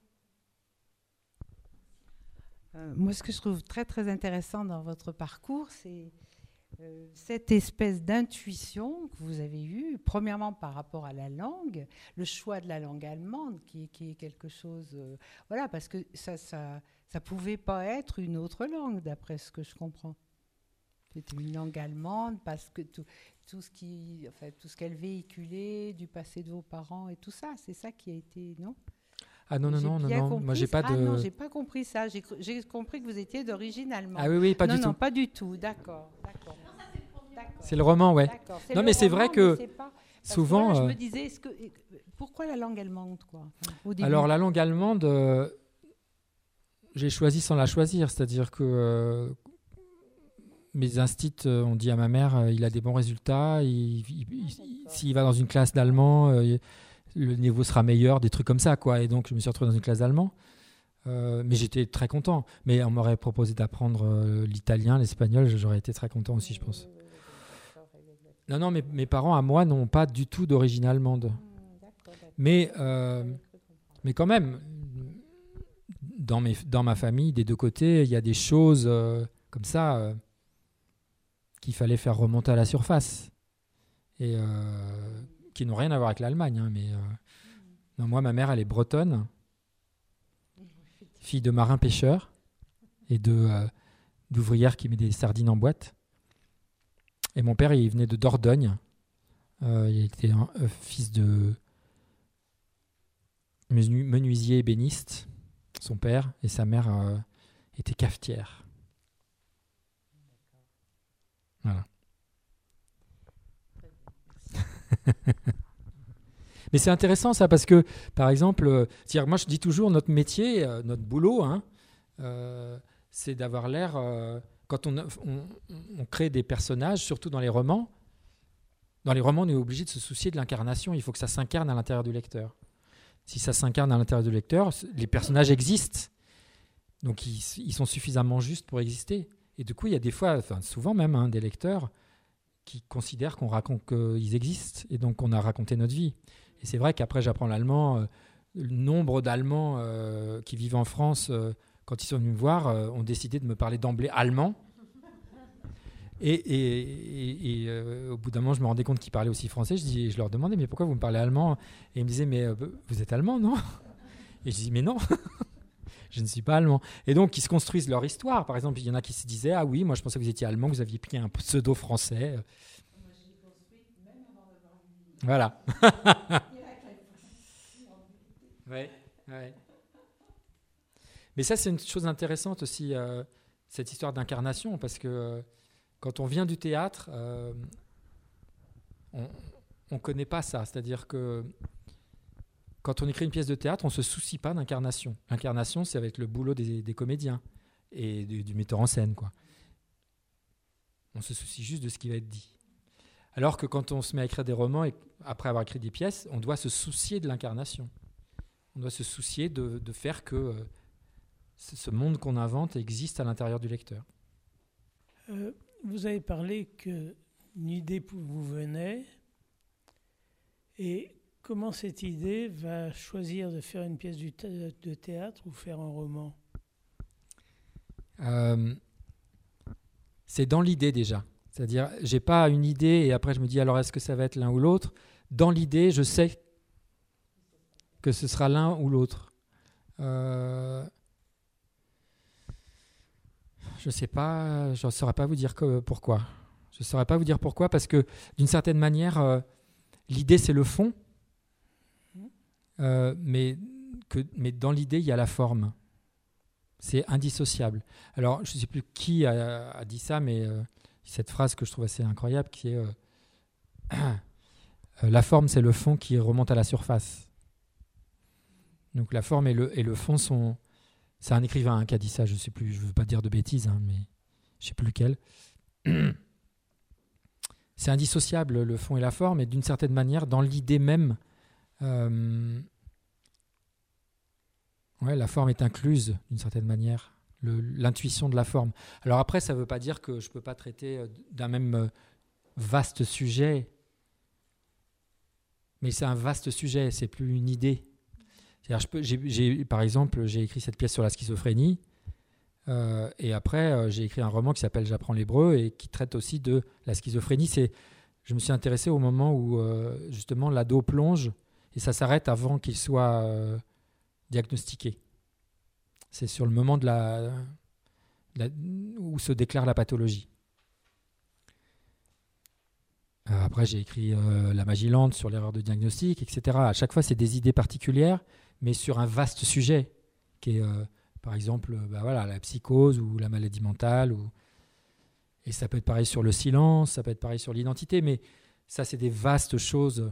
Moi, ce que je trouve très, très intéressant dans votre parcours, c'est cette espèce d'intuition que vous avez eue, premièrement par rapport à la langue, le choix de la langue allemande, qui est quelque chose... voilà, parce que ça pouvait pas être une autre langue, d'après ce que je comprends. C'était une langue allemande, parce que tout ce qu'elle véhiculait, du passé de vos parents et tout ça, c'est ça qui a été... Non ? Ah non, moi j'ai pas de... non, j'ai pas compris ça. J'ai compris que vous étiez d'origine allemande. Ah oui, pas du tout. Non, pas du tout, d'accord. C'est le roman, ouais. C'est non, le mais c'est roman, vrai que souvent... voilà, je me disais, pourquoi la langue allemande, quoi, au début ? Alors la langue allemande, j'ai choisi sans la choisir, c'est-à-dire que mes instits ont dit à ma mère, il a des bons résultats, s'il va dans une classe d'allemand... le niveau sera meilleur, des trucs comme ça, quoi. Et donc, je me suis retrouvé dans une classe d'allemand. Mais j'étais très content. Mais on m'aurait proposé d'apprendre l'italien, l'espagnol, j'aurais été très content aussi, je pense. Non, mes parents, à moi, n'ont pas du tout d'origine allemande. Mais quand même, dans ma famille, des deux côtés, il y a des choses comme ça qu'il fallait faire remonter à la surface. Et... qui n'ont rien à voir avec l'Allemagne, hein, mais non, moi, ma mère, elle est bretonne, fille de marin-pêcheur et d'ouvrière qui met des sardines en boîte. Et mon père, il venait de Dordogne. Il était fils de menuisier ébéniste, son père, et sa mère était cafetière. Voilà. Mais c'est intéressant ça, parce que par exemple, moi je dis toujours, notre métier, notre boulot, c'est d'avoir l'air quand on crée des personnages, surtout dans les romans, on est obligé de se soucier de l'incarnation. Il faut que ça s'incarne à l'intérieur du lecteur. Si ça s'incarne à l'intérieur du lecteur, les personnages existent. Donc, ils sont suffisamment justes pour exister. Et du coup, il y a des fois, souvent même, des lecteurs qui considèrent qu'on raconte qu'ils existent. Et donc, on a raconté notre vie. Et c'est vrai qu'après, j'apprends l'allemand. Le nombre d'Allemands qui vivent en France, quand ils sont venus me voir, ont décidé de me parler d'emblée allemand. Et au bout d'un moment, je me rendais compte qu'ils parlaient aussi français. Je leur demandais, mais pourquoi vous me parlez allemand? Et ils me disaient, mais vous êtes allemand, non? Et je dis, mais non, je ne suis pas allemand. Et donc, ils se construisent leur histoire. Par exemple, il y en a qui se disaient, ah oui, moi je pensais que vous étiez allemand, que vous aviez pris un pseudo-français. Voilà. Ouais. Mais ça, c'est une chose intéressante aussi, cette histoire d'incarnation, parce que quand on vient du théâtre, on ne connaît pas ça. C'est-à-dire que quand on écrit une pièce de théâtre, on ne se soucie pas d'incarnation. L'incarnation, c'est avec le boulot des comédiens et du metteur en scène, quoi. On se soucie juste de ce qui va être dit. Alors que quand on se met à écrire des romans, et après avoir écrit des pièces, on doit se soucier de l'incarnation. On doit se soucier de faire que ce monde qu'on invente existe à l'intérieur du lecteur. Vous avez parlé qu'une idée vous venait, et comment cette idée va choisir de faire une pièce de théâtre ou faire un roman? C'est dans l'idée déjà. C'est-à-dire, j'ai pas une idée et après je me dis alors est-ce que ça va être l'un ou l'autre? Dans l'idée, je sais que ce sera l'un ou l'autre. Je sais pas, je ne saurais pas vous dire pourquoi. Je ne saurais pas vous dire pourquoi parce que d'une certaine manière, l'idée c'est le fond, mais dans l'idée il y a la forme. C'est indissociable. Alors je ne sais plus qui a dit ça, mais cette phrase que je trouve assez incroyable qui est la forme c'est le fond qui remonte à la surface. Donc la forme et le fond sont... C'est un écrivain qui a dit ça, je ne sais plus, je ne veux pas dire de bêtises, mais je ne sais plus lequel. C'est indissociable, le fond et la forme, et d'une certaine manière, dans l'idée même, la forme est incluse, d'une certaine manière, l'intuition de la forme. Alors après, ça ne veut pas dire que je ne peux pas traiter d'un même vaste sujet, mais c'est un vaste sujet, c'est plus une idée. Par exemple, j'ai écrit cette pièce sur la schizophrénie et après j'ai écrit un roman qui s'appelle J'apprends l'hébreu et qui traite aussi de la schizophrénie. Je me suis intéressé au moment où justement l'ado plonge et ça s'arrête avant qu'il soit diagnostiqué. C'est sur le moment où se déclare la pathologie. Après j'ai écrit La magie lente sur l'erreur de diagnostic, etc. À chaque fois c'est des idées particulières mais sur un vaste sujet, qui est, par exemple, la psychose ou la maladie mentale. Et ça peut être pareil sur le silence, ça peut être pareil sur l'identité, mais ça, c'est des vastes choses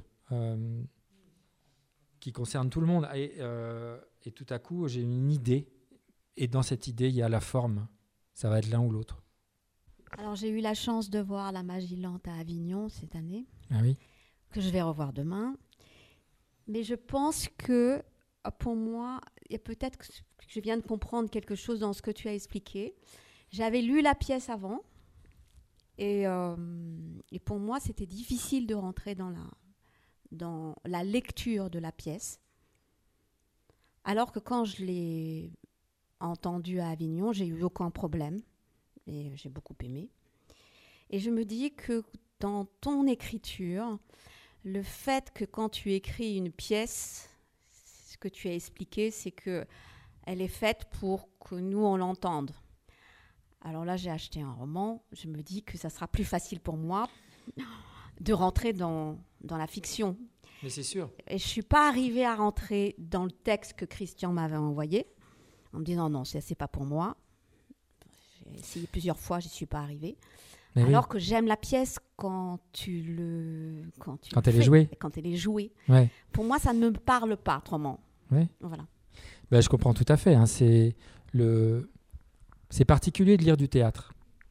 qui concernent tout le monde. Et tout à coup, j'ai une idée, et dans cette idée, il y a la forme. Ça va être l'un ou l'autre. Alors, j'ai eu la chance de voir La magie lente à Avignon cette année, oui. Que je vais revoir demain. Mais je pense que pour moi, et peut-être que je viens de comprendre quelque chose dans ce que tu as expliqué. J'avais lu la pièce avant et pour moi, c'était difficile de rentrer dans la lecture de la pièce. Alors que quand je l'ai entendue à Avignon, j'ai eu aucun problème et j'ai beaucoup aimé. Et je me dis que dans ton écriture, le fait que quand tu écris une pièce, ce que tu as expliqué, c'est qu'elle est faite pour que nous, on l'entende. Alors là, j'ai acheté un roman. Je me dis que ça sera plus facile pour moi de rentrer dans la fiction. Mais c'est sûr. Et je ne suis pas arrivée à rentrer dans le texte que Christian m'avait envoyé, en me disant non, c'est pas pour moi. J'ai essayé plusieurs fois, je n'y suis pas arrivée. Mais alors que j'aime la pièce quand elle est jouée. Ouais. Pour moi, ça ne me parle pas autrement. Ouais. Voilà. Je comprends tout à fait. C'est particulier de lire du théâtre.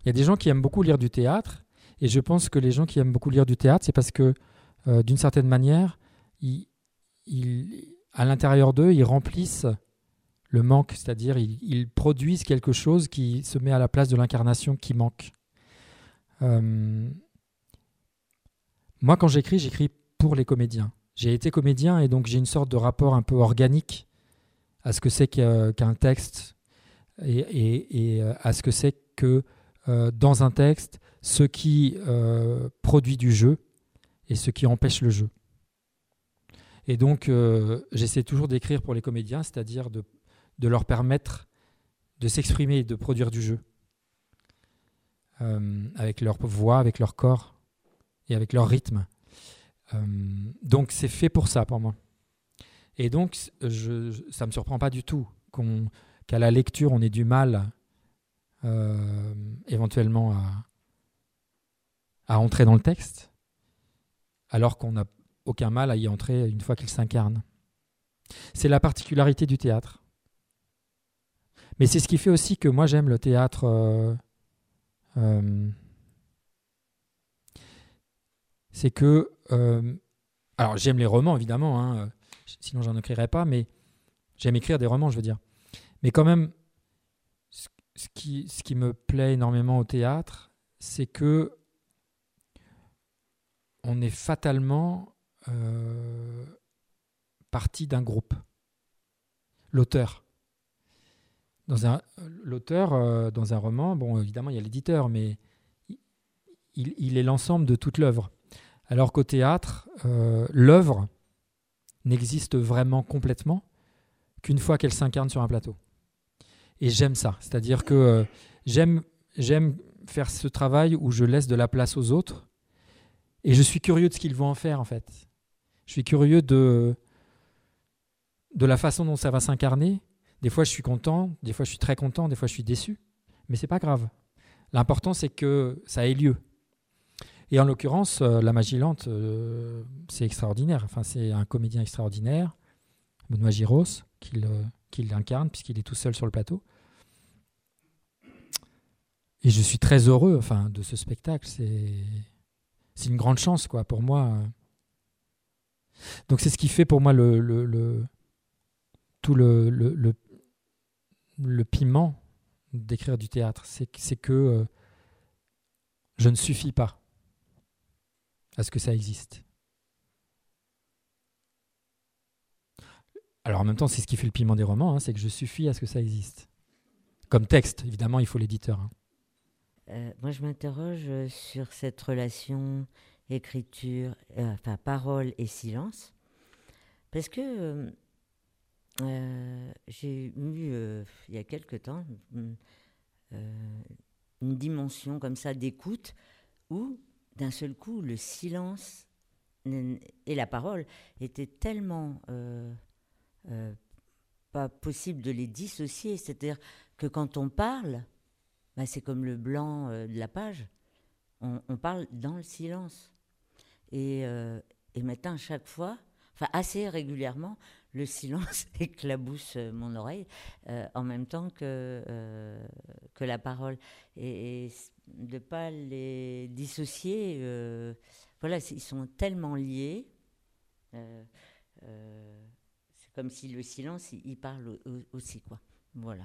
Il y a des gens qui aiment beaucoup lire du théâtre, et je pense que les gens qui aiment beaucoup lire du théâtre, c'est parce que, d'une certaine manière, à l'intérieur d'eux, ils remplissent le manque, c'est-à-dire ils produisent quelque chose qui se met à la place de l'incarnation qui manque. Moi, quand j'écris pour les comédiens. J'ai été comédien et donc j'ai une sorte de rapport un peu organique à ce que c'est qu'un texte et à ce que c'est que dans un texte, ce qui produit du jeu et ce qui empêche le jeu. Et donc, j'essaie toujours d'écrire pour les comédiens, c'est-à-dire de leur permettre de s'exprimer et de produire du jeu avec leur voix, avec leur corps et avec leur rythme. Donc, c'est fait pour ça, pour moi. Et donc, ça ne me surprend pas du tout qu'à la lecture, on ait du mal éventuellement à entrer dans le texte, alors qu'on n'a aucun mal à y entrer une fois qu'il s'incarne. C'est la particularité du théâtre. Mais c'est ce qui fait aussi que moi j'aime le théâtre. C'est que... alors j'aime les romans évidemment, hein, sinon j'en écrirais pas, mais j'aime écrire des romans, je veux dire. Mais quand même, ce qui me plaît énormément au théâtre, c'est que on est fatalement partie d'un groupe. L'auteur. L'auteur, dans un roman, bon, évidemment, il y a l'éditeur, mais il est l'ensemble de toute l'œuvre. Alors qu'au théâtre, l'œuvre n'existe vraiment complètement qu'une fois qu'elle s'incarne sur un plateau. Et j'aime ça. C'est-à-dire que j'aime faire ce travail où je laisse de la place aux autres et je suis curieux de ce qu'ils vont en faire, en fait. Je suis curieux de la façon dont ça va s'incarner. Des fois, je suis content, des fois, je suis très content, des fois, je suis déçu. Mais c'est pas grave. L'important, c'est que ça ait lieu. Et en l'occurrence, La Magie Lente, c'est extraordinaire. Enfin, c'est un comédien extraordinaire, Benoît Giros, qui l'incarne, puisqu'il est tout seul sur le plateau. Et je suis très heureux de ce spectacle. C'est une grande chance, quoi, pour moi. Donc, c'est ce qui fait pour moi tout le piment d'écrire du théâtre. C'est que je ne suffis pas à ce que ça existe. Alors en même temps, c'est ce qui fait le piment des romans, hein, c'est que je suffis à ce que ça existe. Comme texte, évidemment, il faut l'éditeur. Hein. Moi, je m'interroge sur cette relation écriture, parole et silence, parce que j'ai eu, il y a quelque temps, une dimension comme ça d'écoute où, d'un seul coup, le silence et la parole étaient tellement pas possible de les dissocier. C'est-à-dire que quand on parle, c'est comme le blanc de la page, on parle dans le silence. Et maintenant, à chaque fois, assez régulièrement, le silence éclabousse mon oreille en même temps que la parole. Et de ne pas les dissocier, ils sont tellement liés. C'est comme si le silence, il parle aussi, quoi. Voilà.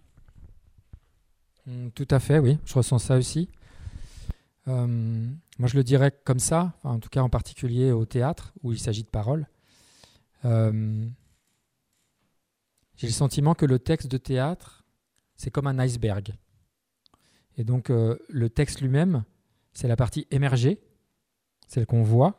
Tout à fait, oui. Je ressens ça aussi. Moi, je le dirais comme ça, en tout cas en particulier au théâtre, où il s'agit de paroles. J'ai le sentiment que le texte de théâtre, c'est comme un iceberg. Et donc, le texte lui-même, c'est la partie émergée, celle qu'on voit.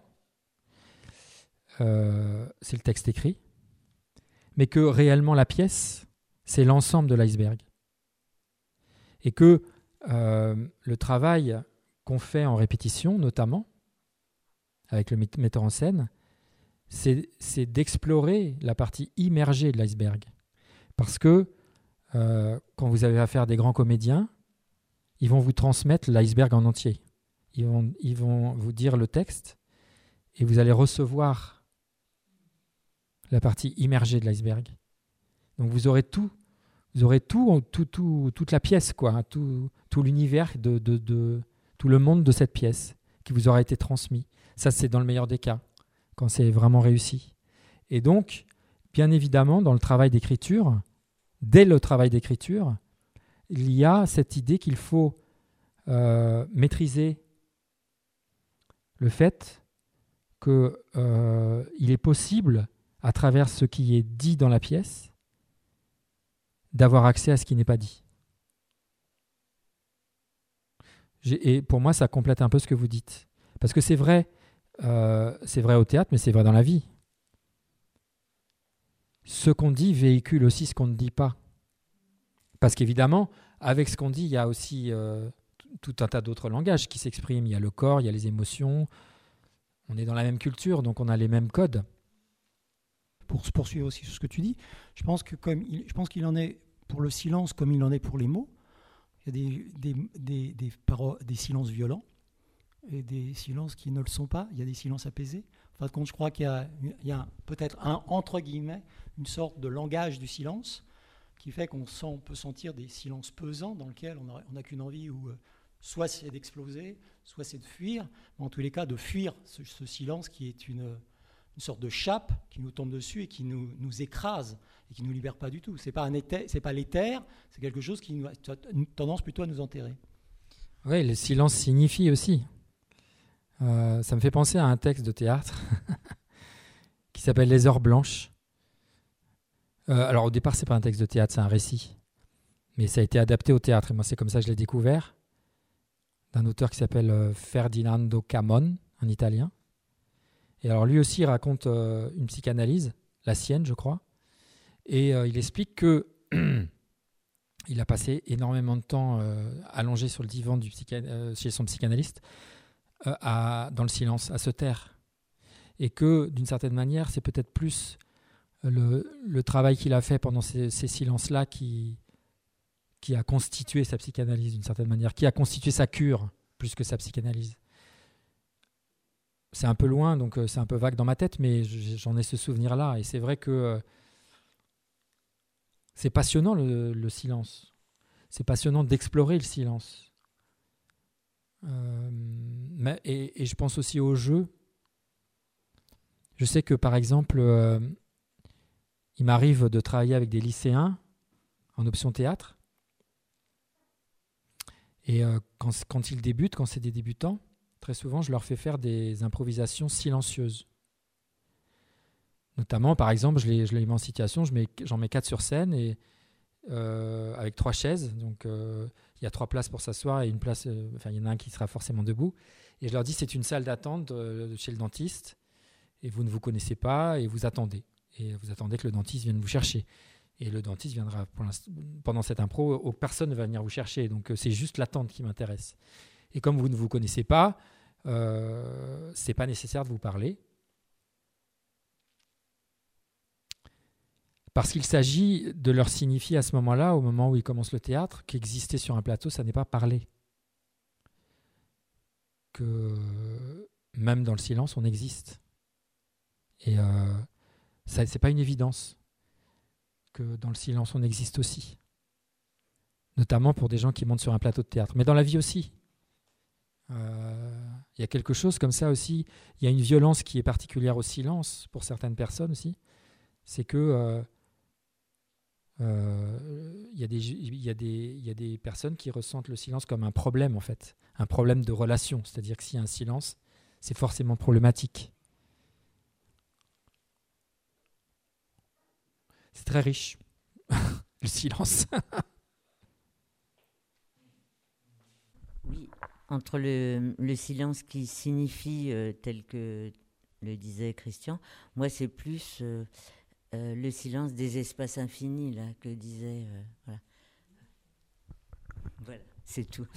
C'est le texte écrit. Mais que réellement, la pièce, c'est l'ensemble de l'iceberg. Et que le travail qu'on fait en répétition, notamment, avec le metteur en scène, c'est d'explorer la partie immergée de l'iceberg. Parce que quand vous avez affaire à des grands comédiens, ils vont vous transmettre l'iceberg en entier. Ils vont vous dire le texte et vous allez recevoir la partie immergée de l'iceberg. Donc vous aurez tout vous aurez toute la pièce, quoi, tout l'univers, tout le monde de cette pièce qui vous aura été transmis. Ça, c'est dans le meilleur des cas, quand c'est vraiment réussi. Et donc, bien évidemment, dans le travail d'écriture, dès le travail d'écriture, il y a cette idée qu'il faut maîtriser le fait qu'il est possible, à travers ce qui est dit dans la pièce, d'avoir accès à ce qui n'est pas dit. Et pour moi, ça complète un peu ce que vous dites. Parce que c'est vrai au théâtre, mais c'est vrai dans la vie. Ce qu'on dit véhicule aussi ce qu'on ne dit pas. Parce qu'évidemment, avec ce qu'on dit, il y a aussi tout un tas d'autres langages qui s'expriment. Il y a le corps, il y a les émotions. On est dans la même culture, donc on a les mêmes codes. Pour se poursuivre aussi sur ce que tu dis, je pense qu'il en est pour le silence comme il en est pour les mots. Il y a des silences violents et des silences qui ne le sont pas. Il y a des silences apaisés. En fin de compte, je crois qu'il y a peut-être entre guillemets, une sorte de langage du silence qui fait qu'on peut sentir des silences pesants dans lesquels on n'a qu'une envie, où soit c'est d'exploser, soit c'est de fuir. Mais en tous les cas, de fuir ce silence qui est une sorte de chape qui nous tombe dessus et qui nous écrase et qui ne nous libère pas du tout. C'est pas l'éther, c'est quelque chose qui a une tendance plutôt à nous enterrer. Oui, le silence signifie aussi. Ça me fait penser à un texte de théâtre qui s'appelle Les Heures Blanches. Alors au départ, c'est pas un texte de théâtre, c'est un récit. Mais ça a été adapté au théâtre. Et moi, c'est comme ça que je l'ai découvert, d'un auteur qui s'appelle Ferdinando Camon, un Italien. Et alors lui aussi, il raconte une psychanalyse, la sienne, je crois. Et il explique que il a passé énormément de temps allongé sur le divan chez son psychanalyste, dans le silence, à se taire. Et que, d'une certaine manière, c'est peut-être plus le travail qu'il a fait pendant ces silences-là qui a constitué sa psychanalyse, d'une certaine manière, qui a constitué sa cure, plus que sa psychanalyse. C'est un peu loin, donc c'est un peu vague dans ma tête, mais j'en ai ce souvenir-là. Et c'est vrai que c'est passionnant, le silence. C'est passionnant d'explorer le silence. Et je pense aussi au jeu. Je sais que, par exemple, il m'arrive de travailler avec des lycéens en option théâtre. Et quand ils débutent, quand c'est des débutants, très souvent, je leur fais faire des improvisations silencieuses. Notamment, par exemple, je les mets en situation, j'en mets 4 sur scène et, avec 3 chaises. Donc, il y a 3 places pour s'asseoir et une place. Il y en a un qui sera forcément debout. Et je leur dis, c'est une salle d'attente chez le dentiste et vous ne vous connaissez pas et vous attendez. Et vous attendez que le dentiste vienne vous chercher. Et le dentiste viendra, pendant cette impro, personne ne va venir vous chercher. Donc, c'est juste l'attente qui m'intéresse. Et comme vous ne vous connaissez pas, c'est pas nécessaire de vous parler. Parce qu'il s'agit de leur signifier à ce moment-là, au moment où ils commencent le théâtre, qu'exister sur un plateau, ça n'est pas parler. Que même dans le silence, on existe. Et c'est pas une évidence que dans le silence, on existe aussi. Notamment pour des gens qui montent sur un plateau de théâtre. Mais dans la vie aussi. Il y a quelque chose comme ça aussi. Il y a une violence qui est particulière au silence pour certaines personnes aussi. C'est que il y a des personnes qui ressentent le silence comme un problème en fait, un problème de relation. C'est-à-dire que s'il y a un silence, c'est forcément problématique. C'est très riche, le silence. Oui, entre le silence qui signifie, tel que le disait Christian, moi c'est plus le silence des espaces infinis, là, que disait... Voilà, c'est tout.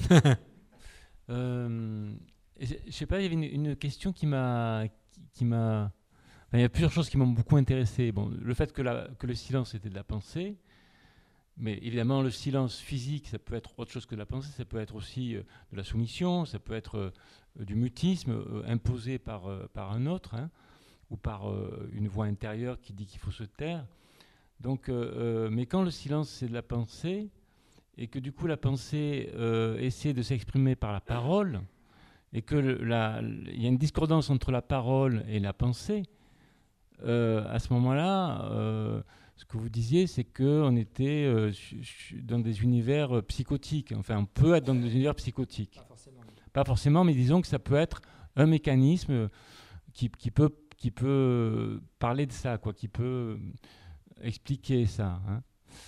Je sais pas, il y avait une question qui m'a... il y a plusieurs choses qui m'ont beaucoup intéressé. Bon, le fait que le silence était de la pensée, mais évidemment le silence physique, ça peut être autre chose que de la pensée, ça peut être aussi de la soumission, ça peut être du mutisme imposé par un autre, hein, ou par une voix intérieure qui dit qu'il faut se taire. Donc, mais quand le silence, c'est de la pensée, et que du coup, la pensée essaie de s'exprimer par la parole, et que il y a une discordance entre la parole et la pensée, à ce moment-là, ce que vous disiez, c'est qu'on était dans des univers psychotiques. Enfin, on peut être dans des univers psychotiques. Pas forcément, mais disons que ça peut être un mécanisme qui peut parler de ça, quoi, qui peut expliquer ça. Hein.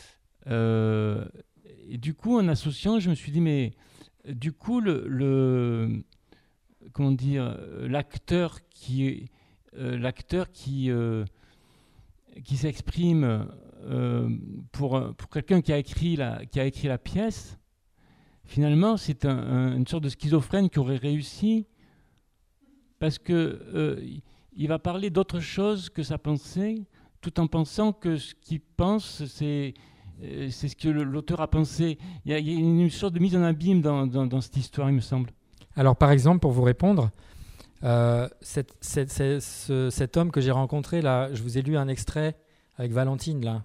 Et du coup, en associant, je me suis dit, mais du coup, comment dire, l'acteur qui s'exprime pour quelqu'un qui a écrit la pièce, finalement, c'est une sorte de schizophrène qui aurait réussi parce que il va parler d'autre chose que sa pensée, tout en pensant que ce qu'il pense, c'est ce que l'auteur a pensé. Il y a une sorte de mise en abîme dans cette histoire, il me semble. Alors, par exemple, pour vous répondre, cet homme que j'ai rencontré, là, je vous ai lu un extrait avec Valentine, là.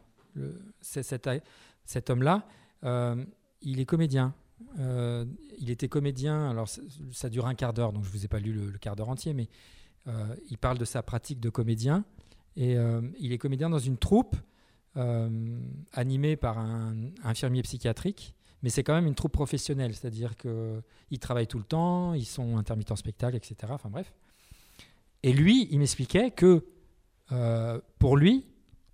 Cet homme-là, il est comédien. Il était comédien, alors ça dure un quart d'heure, donc je ne vous ai pas lu le quart d'heure entier, mais il parle de sa pratique de comédien. Et il est comédien dans une troupe animée par un infirmier psychiatrique, mais c'est quand même une troupe professionnelle, c'est-à-dire qu'ils travaillent tout le temps, ils sont intermittents spectacle, etc. Enfin bref. Et lui, il m'expliquait que pour lui,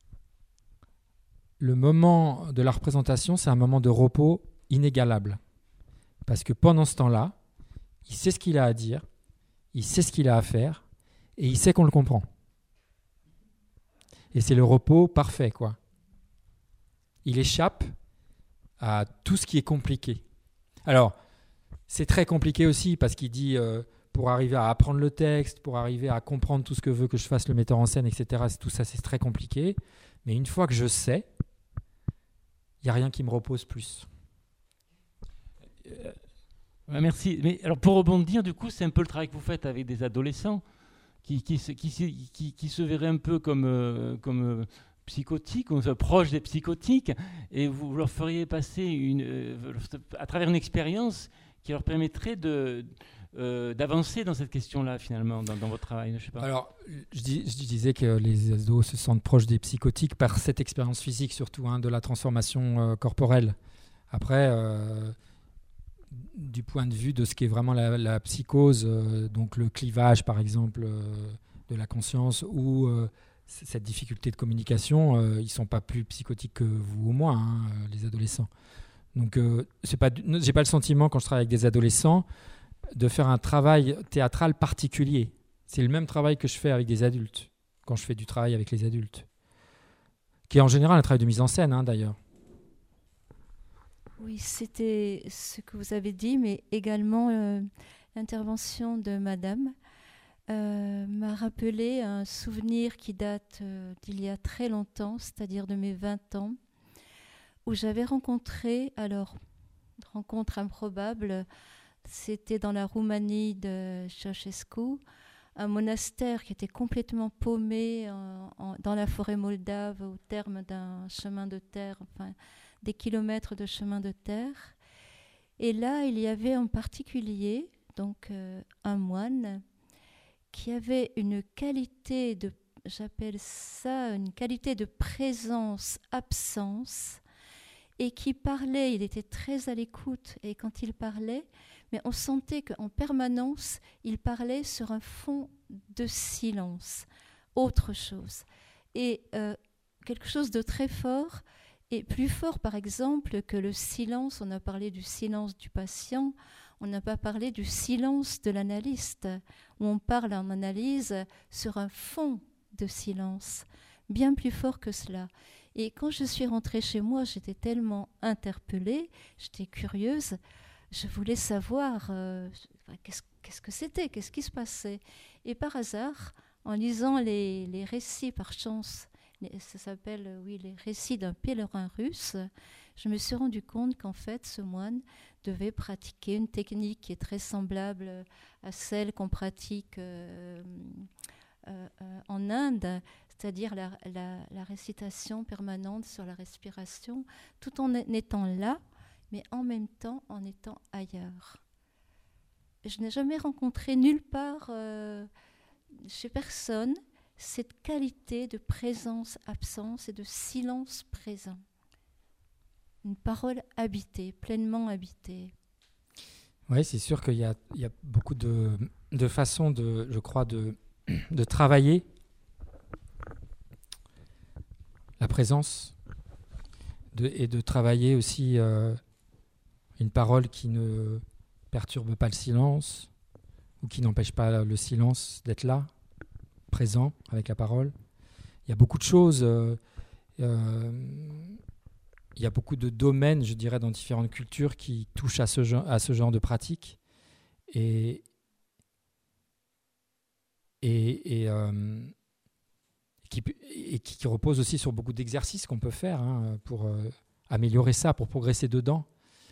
le moment de la représentation, c'est un moment de repos inégalable. Parce que pendant ce temps-là, il sait ce qu'il a à dire, il sait ce qu'il a à faire, et il sait qu'on le comprend. Et c'est le repos parfait, quoi. Il échappe à tout ce qui est compliqué. Alors, c'est très compliqué aussi parce qu'il dit pour arriver à apprendre le texte, pour arriver à comprendre tout ce que veut que je fasse le metteur en scène, etc. Tout ça, c'est très compliqué. Mais une fois que je sais, il n'y a rien qui me repose plus. Merci. Mais alors pour rebondir, du coup, c'est un peu le travail que vous faites avec des adolescents qui se verraient un peu comme psychotiques, ou proches des psychotiques, et vous leur feriez passer à travers une expérience qui leur permettrait d'avancer dans cette question-là, finalement, dans votre travail. Je sais pas. Alors, je disais que les ados se sentent proches des psychotiques par cette expérience physique, surtout, de la transformation corporelle. Après, du point de vue de ce qui est vraiment la psychose, donc le clivage, par exemple, de la conscience, ou cette difficulté de communication, ils ne sont pas plus psychotiques que vous ou moi, les adolescents. Donc, j'ai pas le sentiment, quand je travaille avec des adolescents, de faire un travail théâtral particulier. C'est le même travail que je fais avec des adultes, quand je fais du travail avec les adultes, qui est en général un travail de mise en scène, d'ailleurs. Oui, c'était ce que vous avez dit, mais également l'intervention de Madame m'a rappelé un souvenir qui date d'il y a très longtemps, c'est-à-dire de mes 20 ans, où j'avais rencontré, alors, rencontre improbable, c'était dans la Roumanie de Ceausescu, un monastère qui était complètement paumé dans la forêt moldave au terme d'un chemin de terre, enfin des kilomètres de chemin de terre. Et là, il y avait en particulier donc un moine qui avait une qualité de, j'appelle ça une qualité de présence-absence, et qui parlait, il était très à l'écoute, et quand il parlait, mais on sentait qu'en permanence, il parlait sur un fond de silence, autre chose. Et quelque chose de très fort, et plus fort par exemple que le silence, on a parlé du silence du patient, on n'a pas parlé du silence de l'analyste, où on parle en analyse sur un fond de silence, bien plus fort que cela. Et quand je suis rentrée chez moi, j'étais tellement interpellée, j'étais curieuse, je voulais savoir qu'est-ce que c'était, qu'est-ce qui se passait. Et par hasard, en lisant les récits par chance, ça s'appelle les récits d'un pèlerin russe, je me suis rendu compte qu'en fait, ce moine devait pratiquer une technique qui est très semblable à celle qu'on pratique en Inde, c'est-à-dire la récitation permanente sur la respiration, tout en étant là, mais en même temps en étant ailleurs. Je n'ai jamais rencontré nulle part, chez personne, cette qualité de présence-absence et de silence présent. Une parole habitée, pleinement habitée. Oui, c'est sûr qu'il y a beaucoup de façons, je crois, de travailler la présence et de travailler aussi une parole qui ne perturbe pas le silence ou qui n'empêche pas le silence d'être là, présent avec la parole. Il y a beaucoup de choses, il y a beaucoup de domaines, je dirais, dans différentes cultures qui touchent à ce genre de pratique et qui repose aussi sur beaucoup d'exercices qu'on peut faire pour améliorer ça, pour progresser dedans.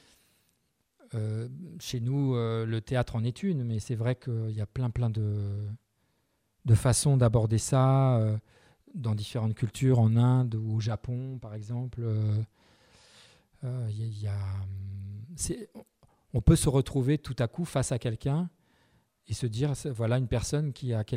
Chez nous, le théâtre en est une, mais c'est vrai qu'il y a plein de façons d'aborder ça dans différentes cultures, en Inde ou au Japon, par exemple. On peut se retrouver tout à coup face à quelqu'un et se dire, voilà une personne qui a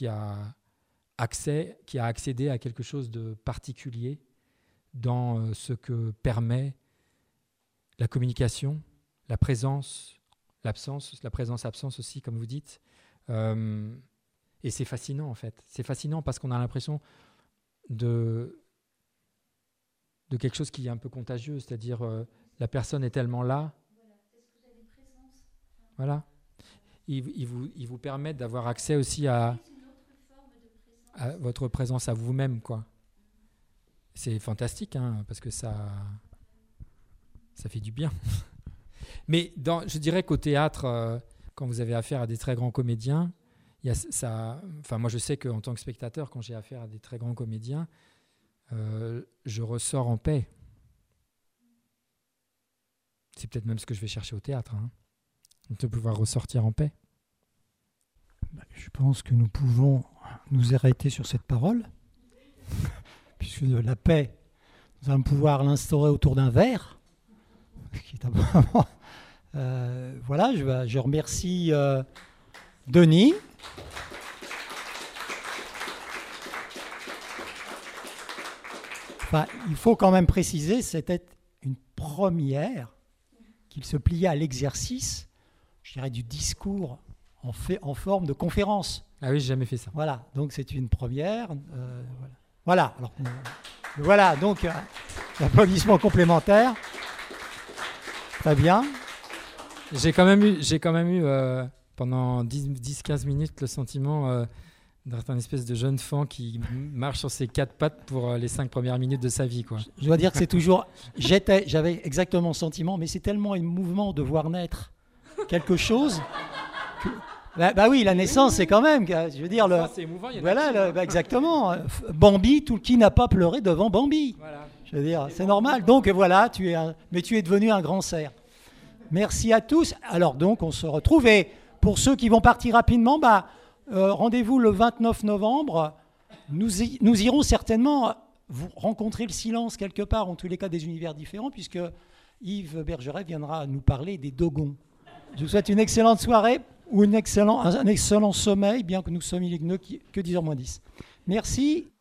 accédé à quelque chose de particulier dans ce que permet la communication, la présence, l'absence, la présence-absence aussi, comme vous dites. Et c'est fascinant, en fait. C'est fascinant parce qu'on a l'impression de quelque chose qui est un peu contagieux, c'est-à-dire la personne est tellement là. Voilà. Il vous permet d'avoir accès aussi à votre présence à vous-même, quoi. C'est fantastique, parce que ça fait du bien. Mais je dirais qu'au théâtre, quand vous avez affaire à des très grands comédiens, moi je sais qu'en tant que spectateur, quand j'ai affaire à des très grands comédiens, je ressors en paix. C'est peut-être même ce que je vais chercher au théâtre, de pouvoir ressortir en paix. Je pense que nous pouvons nous arrêter sur cette parole, puisque la paix, nous allons pouvoir l'instaurer autour d'un verre. Qui est voilà, je remercie Denis. Il faut quand même préciser, c'était une première qu'il se pliait à l'exercice, je dirais, du discours en forme de conférence. Ah oui, j'ai jamais fait ça. Voilà, donc c'est une première. Voilà. Voilà, donc applaudissements complémentaires. Très bien. J'ai quand même eu pendant 10-15 minutes le sentiment d'être un espèce de jeune fan qui marche sur ses 4 pattes pour les 5 premières minutes de sa vie, quoi. Je dois dire que c'est toujours... J'avais exactement ce sentiment, mais c'est tellement un mouvement de voir naître quelque chose que... Bah oui, la naissance, c'est quand même... Je veux dire, c'est émouvant, il y a voilà, exactement. Bambi, qui n'a pas pleuré devant Bambi. Voilà. Je veux dire, c'est normal. Donc voilà, mais tu es devenu un grand cerf. Merci à tous. Alors donc, on se retrouve. Et pour ceux qui vont partir rapidement, rendez-vous le 29 novembre. Nous irons certainement vous rencontrer le silence quelque part, en tous les cas des univers différents, puisque Yves Bergeret viendra nous parler des Dogons. Je vous souhaite une excellente soirée ou un excellent sommeil, bien que nous sommes que 10h moins 10. Merci.